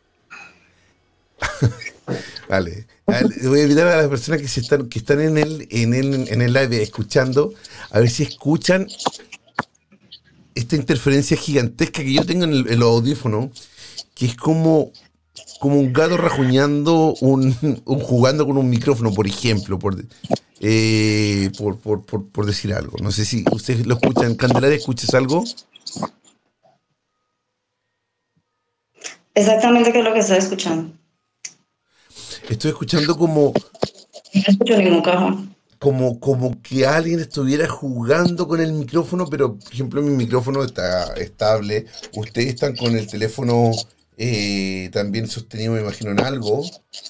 S3: Vale. Voy a invitar a las personas que se están, que están en el, en el, en el live escuchando, a ver si escuchan esta interferencia gigantesca que yo tengo en, el, en los audífonos, que es como, como un gato rajuñando, un, un jugando con un micrófono, por ejemplo, por, eh, por, por, por, por decir algo. No sé si ustedes lo escuchan. Candelaria, ¿escuchas algo?
S5: Exactamente qué es lo que estás escuchando.
S3: Estoy escuchando como...
S5: No escucho ningún cajón.
S3: Como, como que alguien estuviera jugando con el micrófono, pero por ejemplo mi micrófono está estable. Ustedes están con el teléfono eh, también sostenido, me imagino, en algo.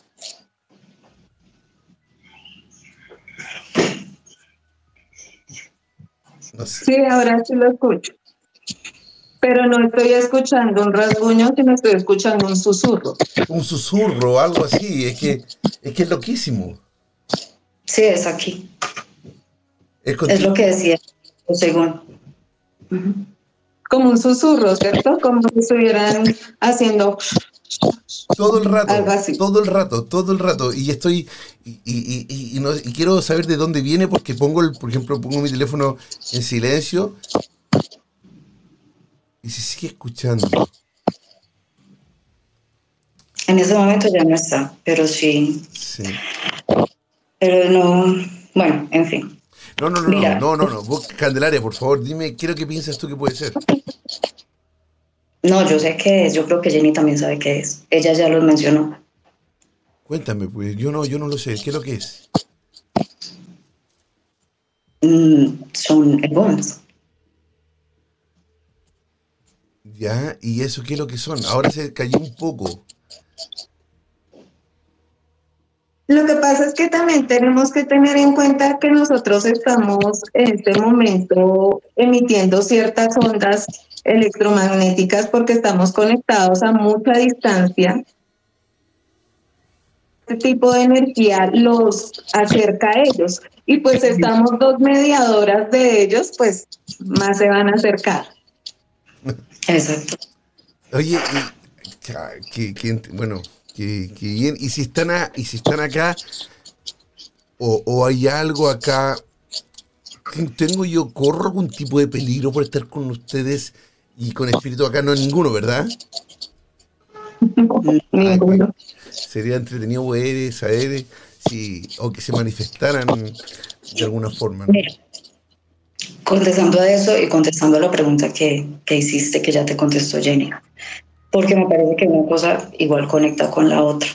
S3: No sé.
S4: Sí, ahora sí lo escucho. Pero no estoy escuchando un rasguño, sino estoy escuchando un susurro.
S3: Un susurro, algo así. Es que es, que es loquísimo.
S5: Sí, es aquí.
S3: Es,
S5: es lo que decía, según.
S4: Uh-huh. Como un susurro, ¿cierto? Como si estuvieran haciendo...
S3: Todo el rato,
S4: algo así.
S3: todo el rato, todo el rato. Y estoy, y, y, y, y, no, y quiero saber de dónde viene, porque pongo, el, por ejemplo, pongo mi teléfono en silencio y se sigue escuchando.
S5: En ese momento ya no está, pero sí.
S3: Sí.
S5: Pero no, bueno, en fin.
S3: No, no, no, Mira. no, no, no, no. Vos, Candelaria, por favor, dime, ¿qué es lo que piensas tú que puede ser?
S5: No, yo sé qué es, yo creo que Jenny también sabe qué es. Ella ya lo mencionó.
S3: Cuéntame, pues, yo no, yo no lo sé, ¿qué es lo que es?
S5: Mm, son egones.
S3: Ya, ¿y eso qué es lo que son? Ahora se cayó un poco.
S4: Lo que pasa es que también tenemos que tener en cuenta que nosotros estamos en este momento emitiendo ciertas ondas electromagnéticas porque estamos conectados a mucha distancia. Este tipo de energía los acerca a ellos y pues estamos dos mediadoras de ellos, pues más se van a acercar.
S5: Exacto.
S3: Oye, que, que, bueno, que, que bien. Y si están a, y si están acá o, o hay algo acá, tengo yo corro algún tipo de peligro por estar con ustedes y con espíritu acá, no ninguno, ¿verdad?
S4: Ninguno.
S3: Ay, sería entretenido ver, saber si o que se manifestaran de alguna forma, ¿no?
S5: Mira, contestando a eso y contestando a la pregunta que, que hiciste, que ya te contestó Jenny, porque me parece que una cosa igual conecta con la otra.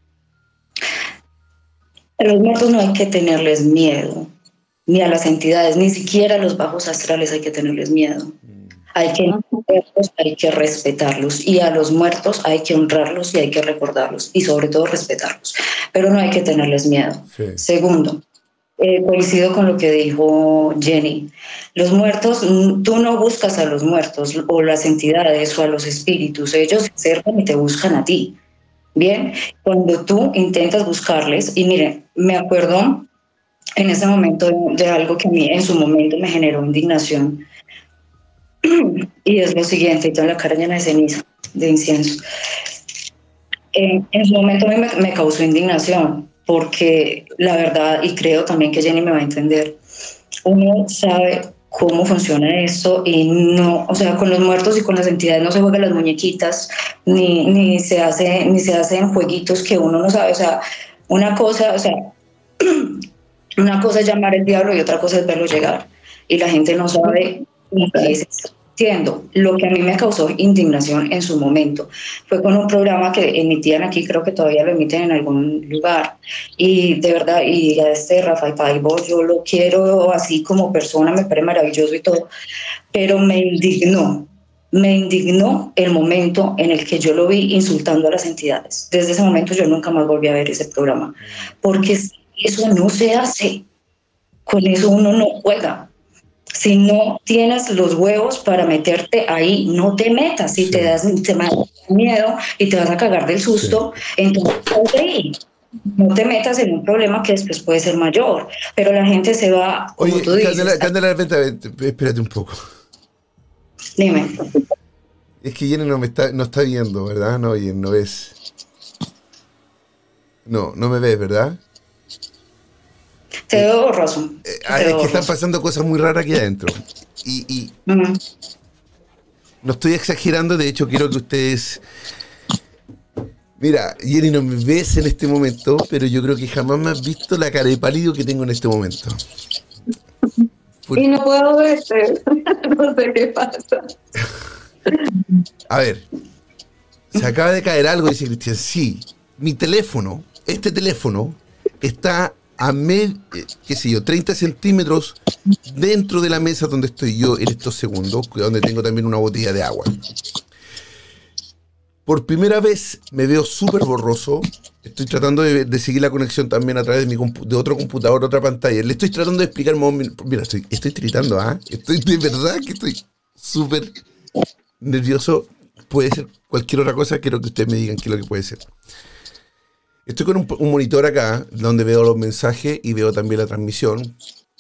S5: A los muertos no hay que tenerles miedo, ni a las entidades, ni siquiera a los bajos astrales hay que tenerles miedo. Hay que entenderlos, hay que respetarlos, y a los muertos hay que honrarlos y hay que recordarlos, y sobre todo respetarlos, pero no hay que tenerles miedo. Sí. Segundo, eh, coincido con lo que dijo Jenny, los muertos, tú no buscas a los muertos o las entidades o a los espíritus, ellos se acercan y te buscan a ti. Bien, cuando tú intentas buscarles, y miren, me acuerdo en ese momento de, de algo que a mí en su momento me generó indignación. Y es lo siguiente, y toda la cara llena de ceniza, de incienso. En, en su momento a mí me, me causó indignación, porque la verdad, y creo también que Jenny me va a entender, uno sabe cómo funciona esto y no, o sea, con los muertos y con las entidades no se juegan las muñequitas, ni, ni, se hace, ni se hacen jueguitos que uno no sabe, o sea, una cosa, o sea, una cosa es llamar al diablo y otra cosa es verlo llegar, y la gente no sabe qué es esto. Entiendo. Lo que a mí me causó indignación en su momento fue con un programa que emitían aquí, creo que todavía lo emiten en algún lugar, y de verdad, y a este Rafael Paibo yo lo quiero así como persona, me parece maravilloso y todo, pero me indignó, me indignó el momento en el que yo lo vi insultando a las entidades. Desde ese momento yo nunca más volví a ver ese programa, porque eso no se hace, con eso uno no juega. Si no tienes los huevos para meterte ahí, no te metas. Si sí. te das te das miedo y te vas a cagar del susto, sí. entonces ahí no te metas en un problema que después puede ser mayor. Pero la gente se va, como
S3: Oye,
S5: tú dices.
S3: Candela, Candela, vente, vente, espérate un poco.
S5: Dime.
S3: Es que Jenny no me está, no está viendo, ¿verdad? No, Jenny, no ves. No, no me ves, ¿verdad?
S5: Te veo borroso.
S3: Eh, ah, es que están pasando cosas muy raras aquí adentro. Y, y uh-huh. no estoy exagerando, de hecho quiero que ustedes... Mira, Jenny, no me ves en este momento, pero yo creo que jamás me has visto la cara de pálido que tengo en este momento.
S4: Por... Y no puedo verte, no sé qué pasa.
S3: A ver, se acaba de caer algo, dice Cristian. Sí, mi teléfono, este teléfono, está... a med, qué sé yo, treinta centímetros dentro de la mesa donde estoy yo en estos segundos, donde tengo también una botella de agua. Por primera vez me veo súper borroso. Estoy tratando de, de seguir la conexión también a través de, mi compu- de otro computador, otra pantalla. Le estoy tratando de explicar, mira, estoy, estoy tritando, ¿ah? ¿eh? Estoy de verdad que estoy súper nervioso. Puede ser cualquier otra cosa, quiero que ustedes me digan qué es lo que puede ser. Estoy con un, un monitor acá, donde veo los mensajes y veo también la transmisión.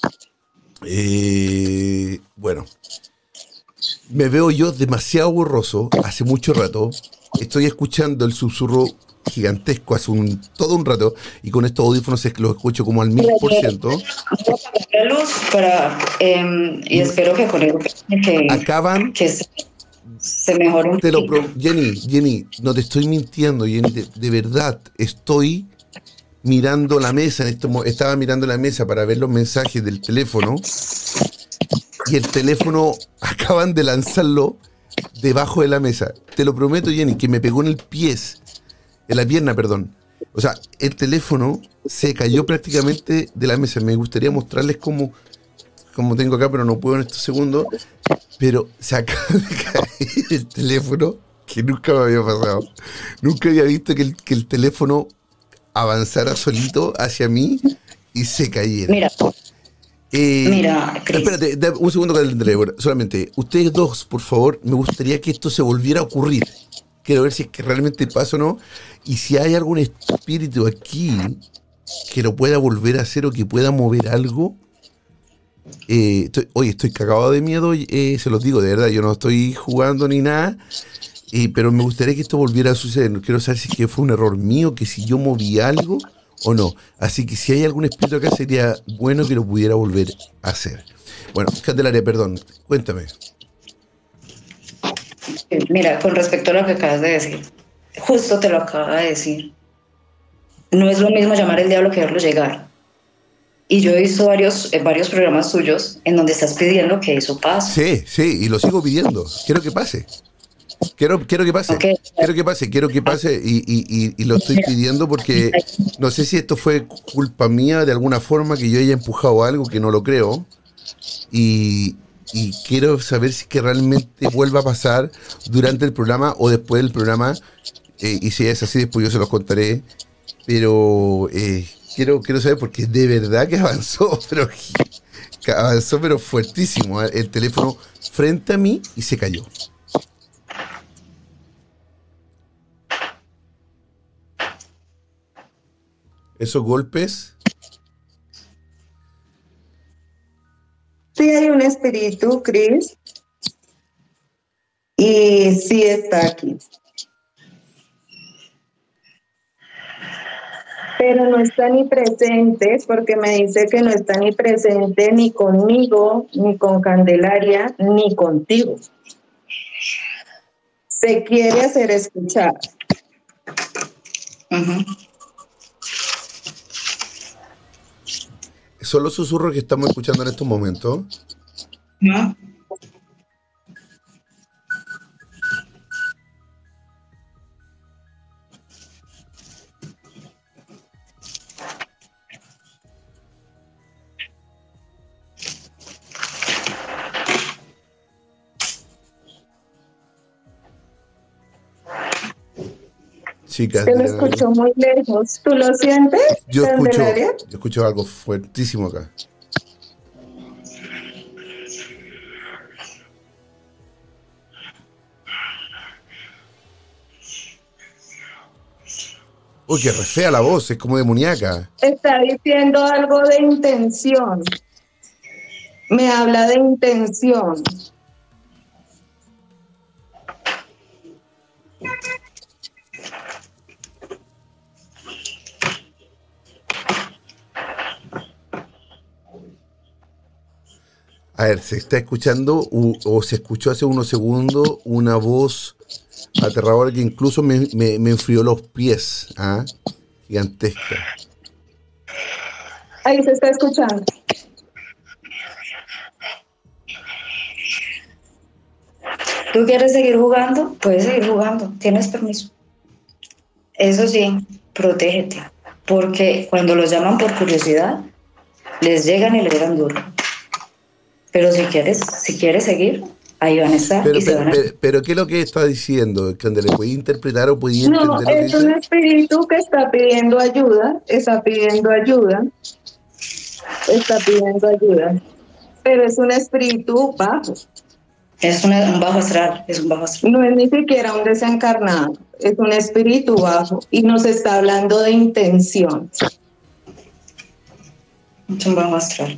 S3: Eh, bueno, me veo yo demasiado borroso hace mucho rato. Estoy escuchando el susurro gigantesco hace un, todo un rato, y con estos audífonos es que los escucho como al mil por ciento.
S5: La luz para, eh, y espero que con eso que,
S3: acaban...
S5: que se... se mejora un
S3: te lo pro- Jenny, Jenny, no te estoy mintiendo, Jenny, de, de verdad, estoy mirando la mesa, en este, estaba mirando la mesa para ver los mensajes del teléfono, y el teléfono acaban de lanzarlo debajo de la mesa. Te lo prometo, Jenny, que me pegó en el pie, en la pierna, perdón. O sea, el teléfono se cayó prácticamente de la mesa. Me gustaría mostrarles cómo, como tengo acá, pero no puedo en estos segundos. Pero se acaba de caer el teléfono, que nunca me había pasado. Nunca había visto que el, que el teléfono avanzara solito hacia mí y se cayera.
S5: Mira,
S3: eh,
S5: mira, Chris.
S3: Espérate, da, un segundo, Débora. Solamente, ustedes dos, por favor, me gustaría que esto se volviera a ocurrir. Quiero ver si es que realmente pasa o no. Y si hay algún espíritu aquí que lo pueda volver a hacer o que pueda mover algo. Eh, estoy, oye, estoy cagado de miedo, eh, se los digo, de verdad, yo no estoy jugando ni nada, eh, pero me gustaría que esto volviera a suceder. No quiero saber si es que fue un error mío, que si yo moví algo o no. Así que si hay algún espíritu acá, sería bueno que lo pudiera volver a hacer. Bueno, Candelaria, perdón, cuéntame.
S5: Mira, con respecto a lo que acabas de decir, justo te lo acaba de decir. No es lo mismo llamar al diablo que verlo llegar. Y yo he visto varios, eh, varios programas tuyos en donde estás pidiendo que eso pase.
S3: Sí, sí, y lo sigo pidiendo. Quiero que pase. Quiero, quiero que pase. Okay. Quiero que pase, quiero que pase y, y, y, y lo estoy pidiendo porque no sé si esto fue culpa mía de alguna forma, que yo haya empujado algo, que no lo creo. Y, y quiero saber si que realmente vuelva a pasar durante el programa o después del programa. Eh, y si es así, después yo se los contaré. Pero... Eh, Quiero, quiero saber porque de verdad que avanzó, pero que avanzó pero fuertísimo. El teléfono frente a mí y se cayó. Esos golpes
S4: espíritu, Cris, y sí está aquí. Pero no está ni presente, porque me dice que no está ni presente ni conmigo, ni con Candelaria, ni contigo. Se quiere hacer escuchar.
S5: Uh-huh.
S3: Son los susurros que estamos escuchando en estos momentos.
S5: ¿No?
S3: Sí,
S4: Se lo escucho muy lejos. ¿Tú lo sientes?
S3: Yo escucho,
S4: Candelaria?
S3: yo escucho algo fuertísimo acá. Uy, qué re fea la voz, es como demoníaca.
S4: Está diciendo algo de intención. Me habla de intención.
S3: A ver, se está escuchando o, o se escuchó hace unos segundos una voz aterradora que incluso me, me, me enfrió los pies, ¿ah? Gigantesca.
S4: Ahí se está escuchando.
S5: ¿Tú quieres seguir jugando? Puedes seguir jugando, tienes permiso. Eso sí, protégete, porque cuando los llaman por curiosidad, les llegan y le dan duro. Pero si quieres, si quieres seguir, ahí van a estar.
S3: Pero,
S5: y se
S3: pero,
S5: van a...
S3: pero, pero ¿qué es lo que está diciendo? ¿Le puede interpretar o puede entender
S4: No,
S3: lo que
S4: es
S3: dice?
S4: un espíritu que está pidiendo ayuda, está pidiendo ayuda, está pidiendo ayuda, pero es un espíritu bajo.
S5: Es una, un bajo astral, es un bajo astral.
S4: No es ni siquiera un desencarnado, es un espíritu bajo y nos está hablando de intención.
S5: Es un bajo astral.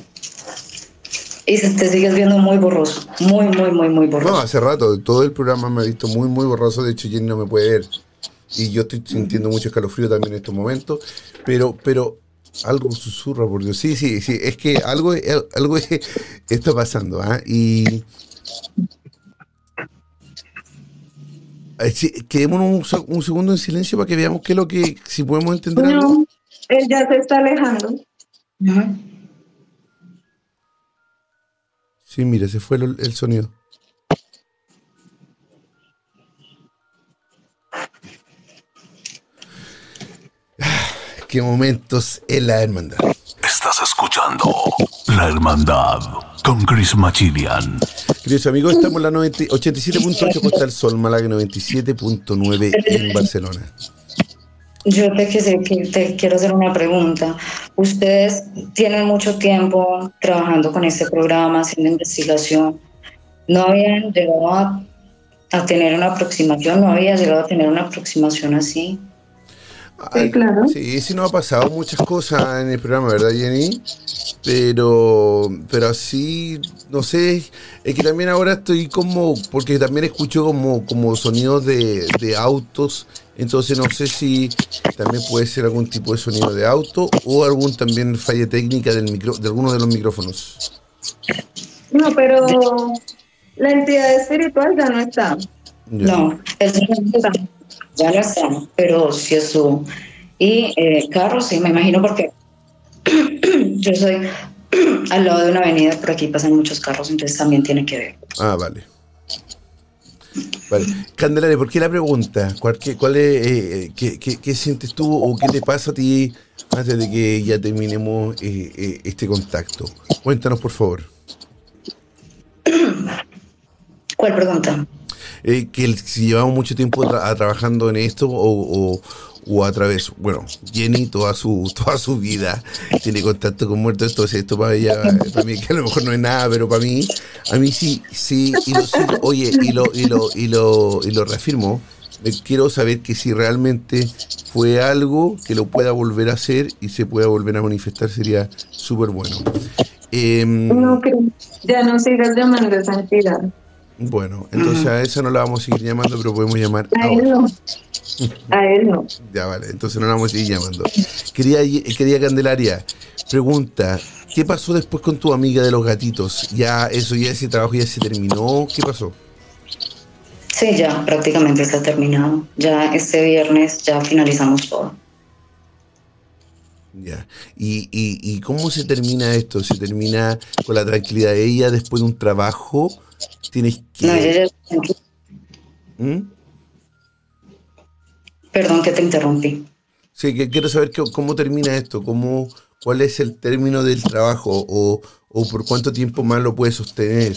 S5: Y te sigues viendo muy borroso, muy, muy, muy, muy borroso.
S3: No, hace rato, todo el programa me ha visto muy, muy borroso. De hecho, Jenny no me puede ver. Y yo estoy sintiendo mucho escalofrío también en estos momentos. Pero, pero, algo susurra, por Dios. Sí, sí, sí, es que algo, algo está pasando, ¿ah? ¿eh? Y... Sí, quedémonos un, un segundo en silencio para que veamos qué es lo que, si podemos entender
S4: No,
S3: algo.
S4: él ya se está alejando.
S5: Uh-huh.
S3: Sí, mira, se fue el, el sonido. Qué momentos en la hermandad.
S1: Estás escuchando La Hermandad con Chris Machilian.
S3: Queridos amigos, estamos en la noventa, ochenta y siete punto ocho Costa del Sol, Málaga noventa y siete punto nueve en Barcelona.
S5: Yo te, te, te quiero hacer una pregunta. Ustedes tienen mucho tiempo trabajando con este programa, haciendo investigación. ¿No habían llegado a, a tener una aproximación? ¿No había llegado a tener una aproximación así?
S4: Sí, claro.
S3: Sí, sí nos ha pasado muchas cosas en el programa, ¿verdad, Jenny? Pero, pero así, no sé, es que también ahora estoy como, porque también escucho como, como sonidos de, de autos, entonces no sé si también puede ser algún tipo de sonido de auto o algún también falla técnica del micro, de alguno de los micrófonos.
S4: No, pero la entidad espiritual ya no está.
S3: Ya.
S5: No, el ya no está, pero sí estuvo. Y eh, carros, sí, me imagino porque yo soy al lado de una avenida, por aquí pasan muchos carros, entonces también tiene que ver.
S3: Ah, vale. Vale. Candelaria, ¿por qué la pregunta? ¿Cuál, qué, cuál es, eh, qué, qué, qué sientes tú o qué te pasa a ti antes de que ya terminemos eh, eh, este contacto? Cuéntanos, por favor.
S5: ¿Cuál pregunta?
S3: Eh, que el, si llevamos mucho tiempo tra a, trabajando en esto o, o, o a través, bueno, Jenny toda su toda su vida tiene contacto con muertos, entonces esto para ella, para mí que a lo mejor no es nada, pero para mí, a mí sí, sí, y lo, sí, oye, y lo, y lo, y lo, y lo reafirmo, me quiero saber que si realmente fue algo que lo pueda volver a hacer y se pueda volver a manifestar sería súper bueno. Eh,
S4: No, creo. Ya no sigas llamando a esa entidad.
S3: Bueno, entonces a esa no la vamos a seguir llamando, pero podemos llamar
S4: A
S3: a
S4: él
S3: otra.
S4: no. A él no.
S3: Ya vale, entonces no la vamos a seguir llamando. Querida, querida Candelaria, pregunta, ¿qué pasó después con tu amiga de los gatitos? ¿Ya eso, ya ese trabajo ya se terminó? ¿Qué pasó?
S5: Sí, ya prácticamente está terminado. Ya este viernes ya finalizamos todo.
S3: Ya. ¿Y, y, y cómo se termina esto? ¿Se termina con la tranquilidad de ella después de un trabajo? ¿Tienes que...?
S5: No, ella ya...
S3: ¿Mm?
S5: Perdón que te interrumpí.
S3: Sí, que quiero saber que, cómo termina esto, cómo, cuál es el término del trabajo o, o por cuánto tiempo más lo puede sostener.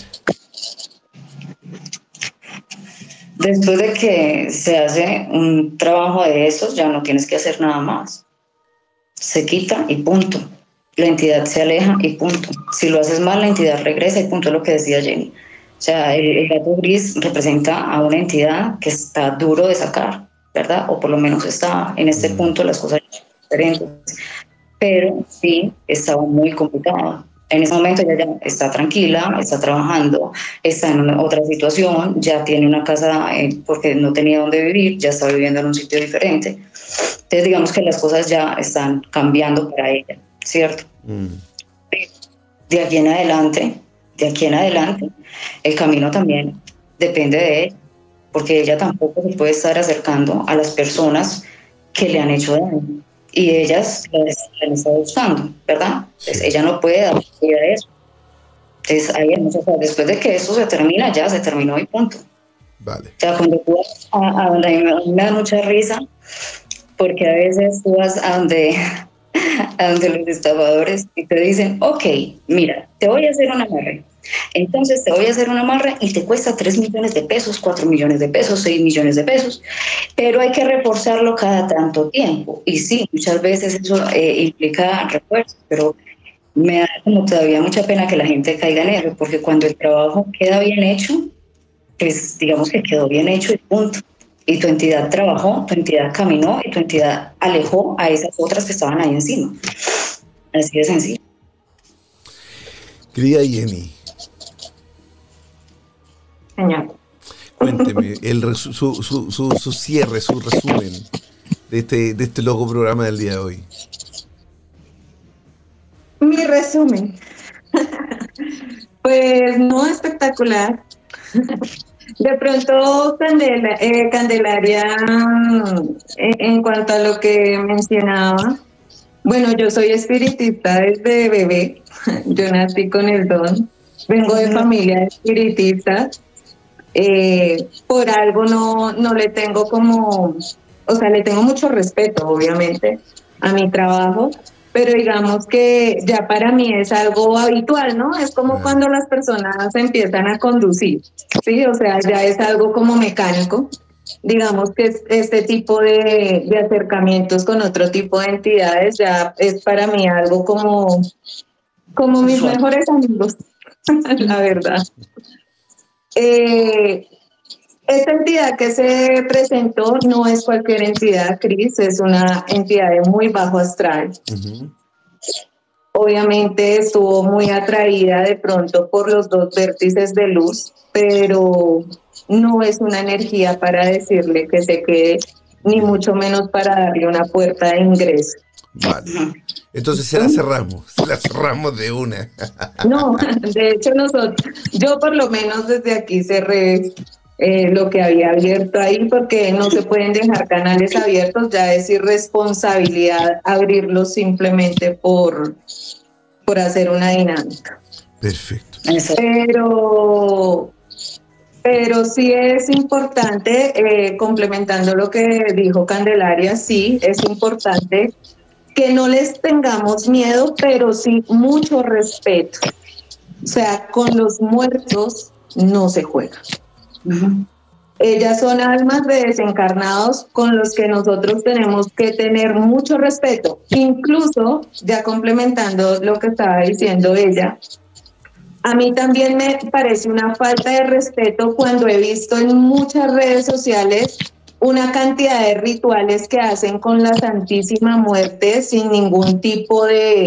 S5: Después de que se hace un trabajo de esos, ya no tienes que hacer nada más. Se quita y punto. La entidad se aleja y punto. Si lo haces mal, la entidad regresa y punto, es lo que decía Jenny. O sea, el, el gato gris representa a una entidad que está duro de sacar, ¿verdad? O por lo menos está en este punto las cosas diferentes. Pero sí, estaba muy complicado. En ese momento ella ya está tranquila, está trabajando, está en una, otra situación, ya tiene una casa eh, porque no tenía dónde vivir, ya está viviendo en un sitio diferente. Entonces digamos que las cosas ya están cambiando para ella, ¿cierto? Mm. De aquí en adelante, de aquí en adelante, el camino también depende de ella, porque ella tampoco se puede estar acercando a las personas que le han hecho daño. Y ellas las han estado buscando, ¿verdad? Entonces, ella no puede dar vida de eso. Entonces, ahí hay muchas cosas. Después de que eso se termina, ya se terminó y punto.
S3: Vale.
S5: O sea, cuando tú vas a, a donde a mí me, me da mucha risa, porque a veces tú vas a donde, a donde los estafadores y te dicen, ok, mira, te voy a hacer un amarre. Entonces te voy a hacer un amarre y te cuesta tres millones de pesos, cuatro millones de pesos, seis millones de pesos, pero hay que reforzarlo cada tanto tiempo. Y sí, muchas veces eso eh, implica refuerzos, pero me da como todavía mucha pena que la gente caiga en eso, porque cuando el trabajo queda bien hecho, pues digamos que quedó bien hecho y punto. Y tu entidad trabajó, tu entidad caminó y tu entidad alejó a esas otras que estaban ahí encima. Así de sencillo.
S3: Querida Jenny,
S4: Señor.
S3: cuénteme el resu- su, su, su, su cierre, su resumen de este, de este loco programa del día de hoy.
S4: Mi resumen. Pues no espectacular. De pronto, Candela, eh, Candelaria, en, en cuanto a lo que mencionaba, bueno, yo soy espiritista desde bebé. Yo nací con el don. Vengo de familia de espiritistas. Eh, por algo no, no le tengo como, o sea, le tengo mucho respeto, obviamente, a mi trabajo, pero digamos que ya para mí es algo habitual, ¿no? Es como cuando las personas empiezan a conducir, ¿sí? O sea, ya es algo como mecánico. Digamos que este tipo de, de acercamientos con otro tipo de entidades ya es para mí algo como, como mis mejores amigos, la verdad. Eh, esta entidad que se presentó no es cualquier entidad, Cris, es una entidad de muy bajo astral. Uh-huh. Obviamente estuvo muy atraída de pronto por los dos vértices de luz, pero no es una energía para decirle que se quede, ni mucho menos para darle una puerta de ingreso.
S3: Vale. Entonces se la cerramos, se la cerramos de una.
S4: No, de hecho nosotros, yo por lo menos desde aquí cerré eh, lo que había abierto ahí, porque no se pueden dejar canales abiertos, ya es irresponsabilidad abrirlos simplemente por, por hacer una dinámica.
S3: Perfecto.
S4: Pero, pero sí es importante, eh, complementando lo que dijo Candelaria, sí es importante que no les tengamos miedo, pero sí mucho respeto. O sea, con los muertos no se juega. Uh-huh. Ellas son almas de desencarnados con los que nosotros tenemos que tener mucho respeto. Incluso, ya complementando lo que estaba diciendo ella, a mí también me parece una falta de respeto cuando he visto en muchas redes sociales una cantidad de rituales que hacen con la Santísima Muerte sin ningún tipo de,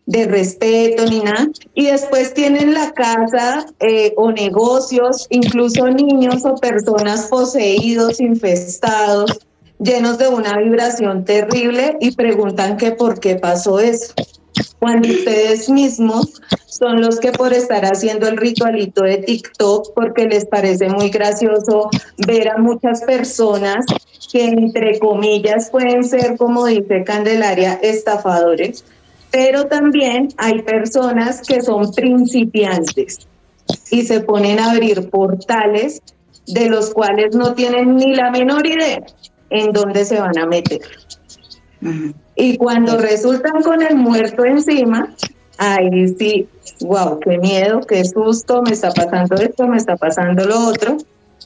S4: de respeto ni nada, y después tienen la casa eh, o negocios, incluso niños o personas poseídos, infestados, llenos de una vibración terrible y preguntan que por qué pasó eso, cuando ustedes mismos son los que por estar haciendo el ritualito de TikTok, porque les parece muy gracioso ver a muchas personas que entre comillas pueden ser, como dice Candelaria, estafadores, pero también hay personas que son principiantes y se ponen a abrir portales de los cuales no tienen ni la menor idea en dónde se van a meter. Uh-huh. Y cuando resultan con el muerto encima, ahí sí, wow, qué miedo, qué susto, me está pasando esto, me está pasando lo otro.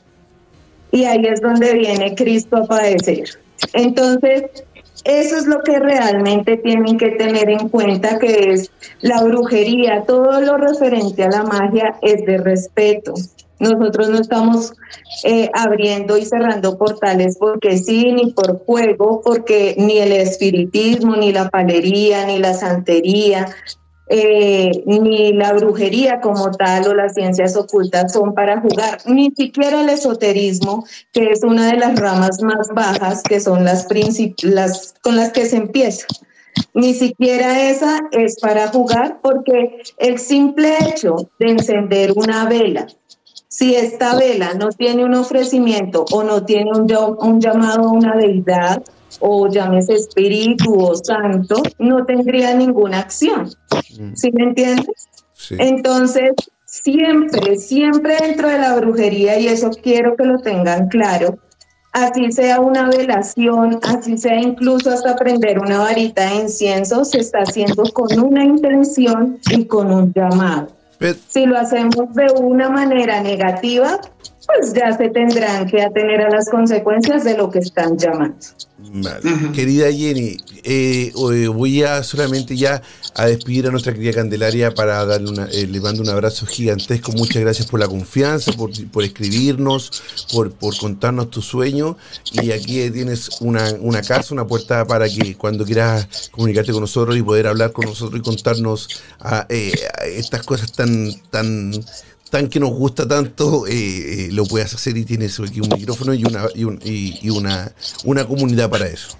S4: Y ahí es donde viene Cristo a padecer. Entonces, eso es lo que realmente tienen que tener en cuenta, que es la brujería, todo lo referente a la magia es de respeto. Nosotros no estamos eh, abriendo y cerrando portales porque sí, ni por juego, porque ni el espiritismo, ni la palería, ni la santería, eh, ni la brujería como tal o las ciencias ocultas son para jugar, ni siquiera el esoterismo, que es una de las ramas más bajas, que son las, princip- las con las que se empieza. Ni siquiera esa es para jugar, porque el simple hecho de encender una vela, si esta vela no tiene un ofrecimiento o no tiene un, un llamado a una deidad, o llámese espíritu o santo, no tendría ninguna acción. ¿Sí me entiendes? Sí. Entonces, siempre, siempre dentro de la brujería, y eso quiero que lo tengan claro, así sea una velación, así sea incluso hasta prender una varita de incienso, se está haciendo con una intención y con un llamado. Pero si lo hacemos de una manera negativa, pues ya se tendrán que atener a las consecuencias de lo que están llamando.
S3: Vale. Uh-huh. Querida Jenny, eh, voy a solamente ya a despedir a nuestra querida Candelaria para darle una, eh, le mando un abrazo gigantesco. Muchas gracias por la confianza, por, por escribirnos, por, por contarnos tu sueño. Y aquí tienes una, una casa, una puerta para que cuando quieras comunicarte con nosotros y poder hablar con nosotros y contarnos a, eh, a estas cosas tan, tan, tan que nos gusta tanto, eh, eh, lo puedas hacer, y tienes aquí un micrófono y una y, un, y, y una, una comunidad para eso.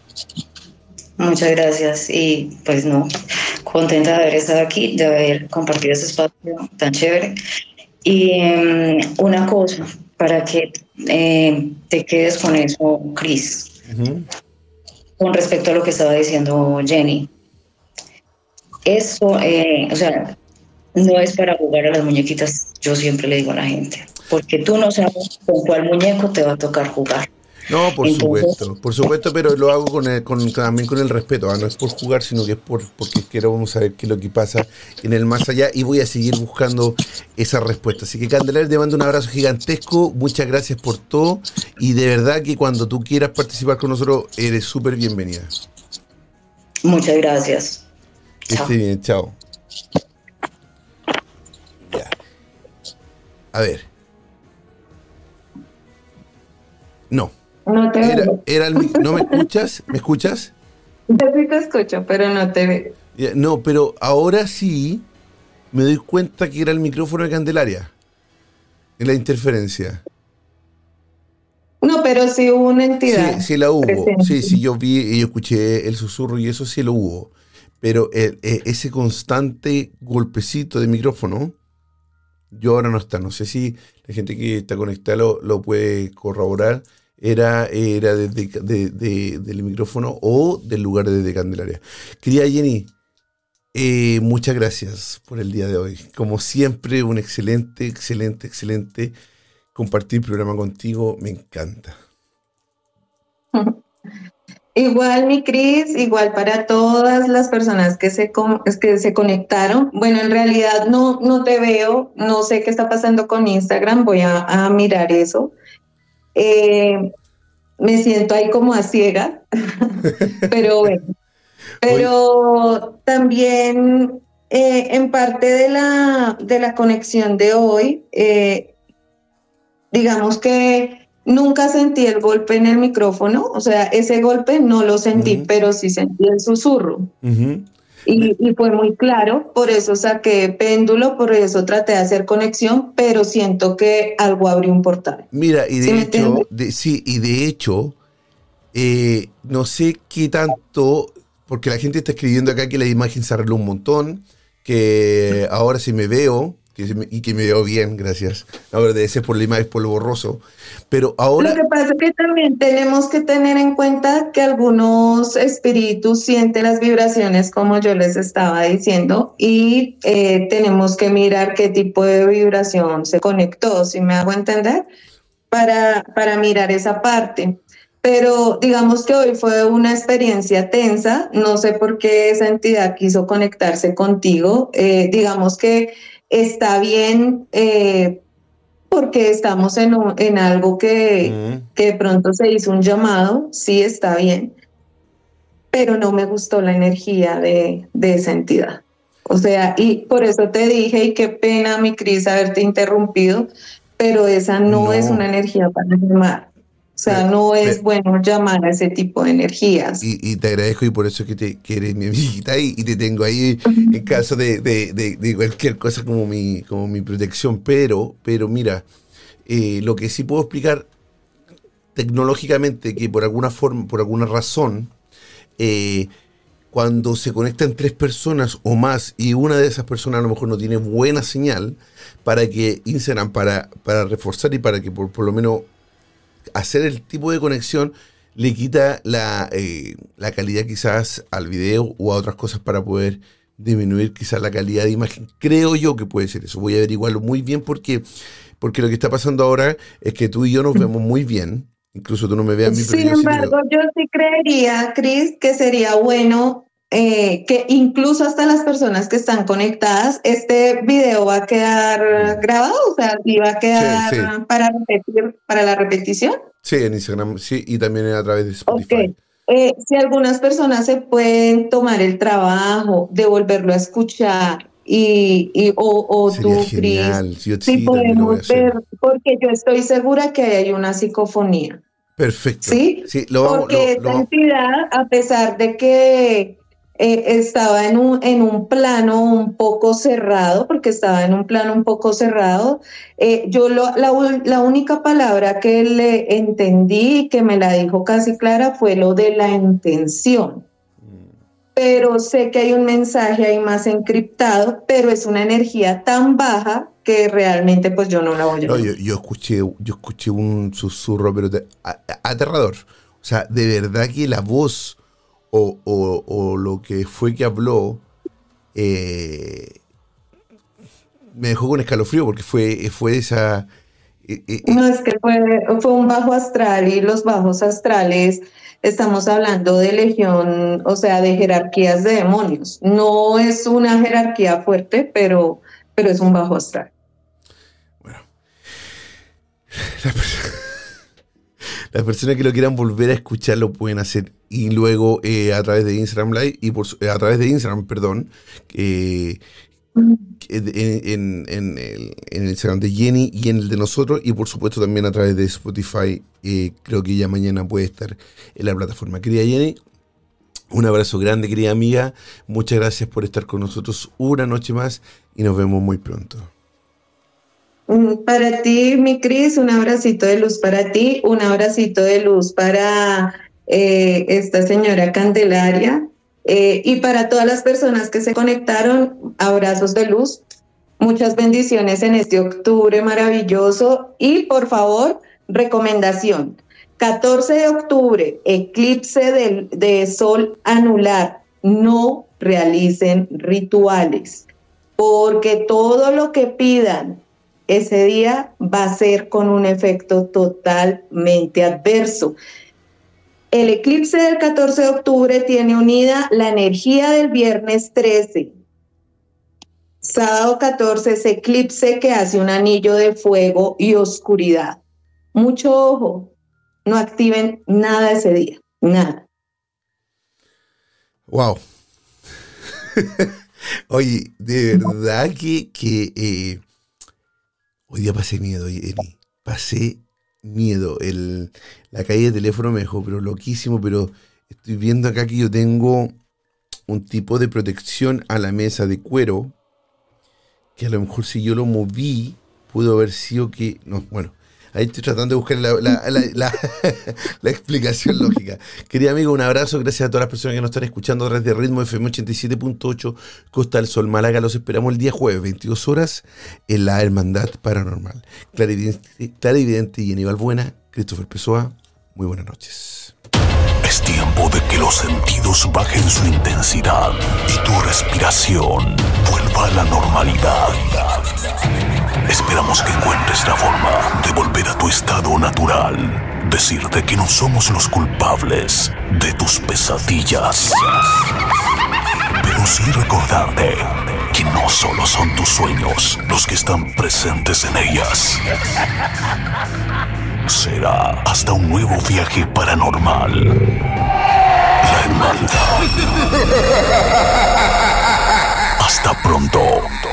S5: Muchas gracias, y pues no, contenta de haber estado aquí, de haber compartido este espacio tan chévere. Y um, una cosa, para que eh, te quedes con eso, Cris, uh-huh. con respecto a lo que estaba diciendo Jenny, eso, eh, o sea, no es para jugar a las muñequitas, yo siempre le digo a la gente, porque tú no sabes con cuál muñeco te va a tocar jugar.
S3: No, por Entonces, supuesto, por supuesto, pero lo hago con el, con, también con el respeto, ¿eh? No es por jugar, sino que es por porque quiero saber qué es lo que pasa en el más allá, y voy a seguir buscando esa respuesta. Así que, Candelaria, te mando un abrazo gigantesco, muchas gracias por todo, y de verdad que cuando tú quieras participar con nosotros, eres súper bienvenida.
S5: Muchas gracias.
S3: Que esté bien, chao. Ya. A ver. No.
S4: No te
S3: era,
S4: veo.
S3: Era el, ¿no me escuchas? ¿Me escuchas?
S4: Yo sí te escucho, pero no te veo.
S3: Ya, no, pero ahora sí me doy cuenta que era el micrófono de Candelaria en la interferencia.
S4: No, pero sí hubo una entidad.
S3: Sí, sí la hubo.
S4: Presente.
S3: Sí, sí, yo vi y yo escuché el susurro y eso sí lo hubo. Pero el, ese constante golpecito de micrófono, yo ahora no está. No sé si la gente que está conectada lo, lo puede corroborar. Era, era de, de, de, de, del micrófono o del lugar de, de Candelaria. Querida Jenny, eh, muchas gracias por el día de hoy. Como siempre, un excelente, excelente, excelente compartir el programa contigo. Me encanta.
S4: Igual, mi Cris, igual para todas las personas que se, que se conectaron. Bueno, en realidad no, no te veo, no sé qué está pasando con Instagram, voy a, a mirar eso. Eh, me siento ahí como a ciega, pero bueno. Pero también eh, en parte de la, de la conexión de hoy, eh, digamos que nunca sentí el golpe en el micrófono, o sea, ese golpe no lo sentí, uh-huh. pero sí sentí el susurro.
S3: Uh-huh.
S4: Y, y fue muy claro, por eso saqué péndulo, por eso traté de hacer conexión, pero siento que algo abrió un portal.
S3: Mira, y de
S4: ¿Sí me
S3: hecho,
S4: entiendes?
S3: de, sí, y de hecho, eh, no sé qué tanto, porque la gente está escribiendo acá que la imagen se arregló un montón, que ahora sí me veo, que se me- y que me veo bien, gracias. Ahora debe ser por la imagen, por lo borroso. Pero
S4: Lo
S3: ahora,
S4: que pasa es que también tenemos que tener en cuenta que algunos espíritus sienten las vibraciones, como yo les estaba diciendo, y eh, tenemos que mirar qué tipo de vibración se conectó, si me hago entender, para, para mirar esa parte. Pero digamos que hoy fue una experiencia tensa, no sé por qué esa entidad quiso conectarse contigo, eh, digamos que está bien. Eh, porque estamos en, un- en algo que,
S3: mm,
S4: que de pronto se hizo un llamado, sí está bien, pero no me gustó la energía de, de esa entidad. O sea, y por eso te dije, y qué pena, mi Cris, haberte interrumpido, pero esa no es una
S3: no,
S4: energía para llamar. O sea,
S3: pe-
S4: no es
S3: pe-
S4: bueno llamar a ese tipo de energías.
S3: y, y te agradezco y por eso que, te, que eres mi amiguita y, y te tengo ahí en caso de, de, de- de cualquier cosa como mi, como mi protección. Pero, pero mira, eh, lo que sí puedo explicar tecnológicamente que por alguna forma, por alguna razón, eh, cuando se conectan tres personas o más y una de esas personas a lo mejor no tiene buena señal, para que Instagram, para, para reforzar y para que por, por lo menos hacer el tipo de conexión, le quita la, eh, la calidad quizás al video o a otras cosas para poder disminuir quizás la calidad de imagen. Creo yo que puede ser eso. Voy a averiguarlo muy bien porque, porque lo que está pasando ahora es que tú y yo nos vemos muy bien. Incluso tú no me veas a mí, pero
S4: Sin
S3: yo sí te
S4: embargo,
S3: veo.
S4: yo sí creería, Cris, que sería bueno eh, que incluso hasta las personas que están conectadas, este video va a quedar
S3: Mm.
S4: grabado, o sea, y va a
S3: Sí, sí.
S4: quedar para repetir, para la repetición.
S3: Sí, en Instagram, sí, y también a través de
S4: Ok.
S3: Spotify.
S4: Eh, si algunas personas se pueden tomar el trabajo de volverlo a escuchar y, y o, o
S3: Sería
S4: tú, Cris,
S3: genial. Yo
S4: si
S3: sí también lo voy
S4: podemos
S3: a hacer.
S4: ver, porque yo estoy segura que hay una psicofonía.
S3: Perfecto.
S4: ¿Sí?
S3: Sí, lo vamos, lo,
S4: Porque esta
S3: lo,
S4: entidad, a pesar de que eh, estaba en un, en un plano un poco cerrado, porque estaba en un plano un poco cerrado, eh, yo lo, la, u- la única palabra que le entendí, que me la dijo casi clara, fue lo de la intención. Pero sé que hay un mensaje ahí más encriptado, pero es una energía tan baja que realmente pues yo no la voy a
S3: no, yo,
S4: llamar.
S3: yo escuché, yo escuché un susurro, pero te- a- a- aterrador. O sea, de verdad que la voz o, o- o lo que fue que habló eh, me dejó con escalofrío porque fue, fue esa. eh, eh, eh,
S4: No, es que fue, fue un bajo astral y los bajos astrales, estamos hablando de legión, o sea, de jerarquías de demonios. No es una jerarquía fuerte, pero, pero es un bajo astral.
S3: bueno, las, perso- las personas que lo quieran volver a escuchar lo pueden hacer y luego eh, a través de Instagram Live y por, su- eh, a través de Instagram, perdón, eh, en, en- en el, en el Instagram de Jenny y en el de nosotros y por supuesto también a través de Spotify. Eh, creo que ya mañana puede estar en la plataforma. Querida Jenny, un abrazo grande, querida amiga. Muchas gracias por estar con nosotros una noche más y nos vemos muy pronto.
S4: Mm, Para ti, mi Cris, un abracito de luz para ti, un abracito de luz para eh, esta señora Candelaria eh, y para todas las personas que se conectaron, abrazos de luz, muchas bendiciones en este octubre maravilloso y por favor, recomendación, catorce de octubre, eclipse del- de sol anular, no realicen rituales porque todo lo que pidan ese día va a ser con un efecto totalmente adverso. El eclipse del catorce de octubre tiene unida la energía del viernes trece. Sábado catorce es eclipse que hace un anillo de fuego y oscuridad. Mucho ojo, no activen nada ese día, nada.
S3: Wow. Oye, de verdad que, que eh, hoy día pasé miedo, Jenny. Pasé miedo. El, la caída de teléfono me dejó pero loquísimo, pero estoy viendo acá que yo tengo un tipo de protección a la mesa de cuero, que a lo mejor si yo lo moví, pudo haber sido que... No, bueno, ahí estoy tratando de buscar la, la, la, la, la explicación lógica. Querido amigo, un abrazo. Gracias a todas las personas que nos están escuchando a través de Ritmo F M ochenta y siete punto ocho, Costa del Sol, Málaga. Los esperamos el día jueves, veintidós horas, en la Hermandad Paranormal. Clarividente, Clarividente y Aníbal Buena, Christopher Pessoa. Muy buenas noches.
S1: Es tiempo de que los sentidos bajen su intensidad y tu respiración vuelva a la normalidad. Esperamos que encuentres la forma de volver a tu estado natural. Decirte que no somos los culpables de tus pesadillas. Pero sí recordarte que no solo son tus sueños los que están presentes en ellas. Será hasta un nuevo viaje paranormal. La Hermandad. Hasta pronto.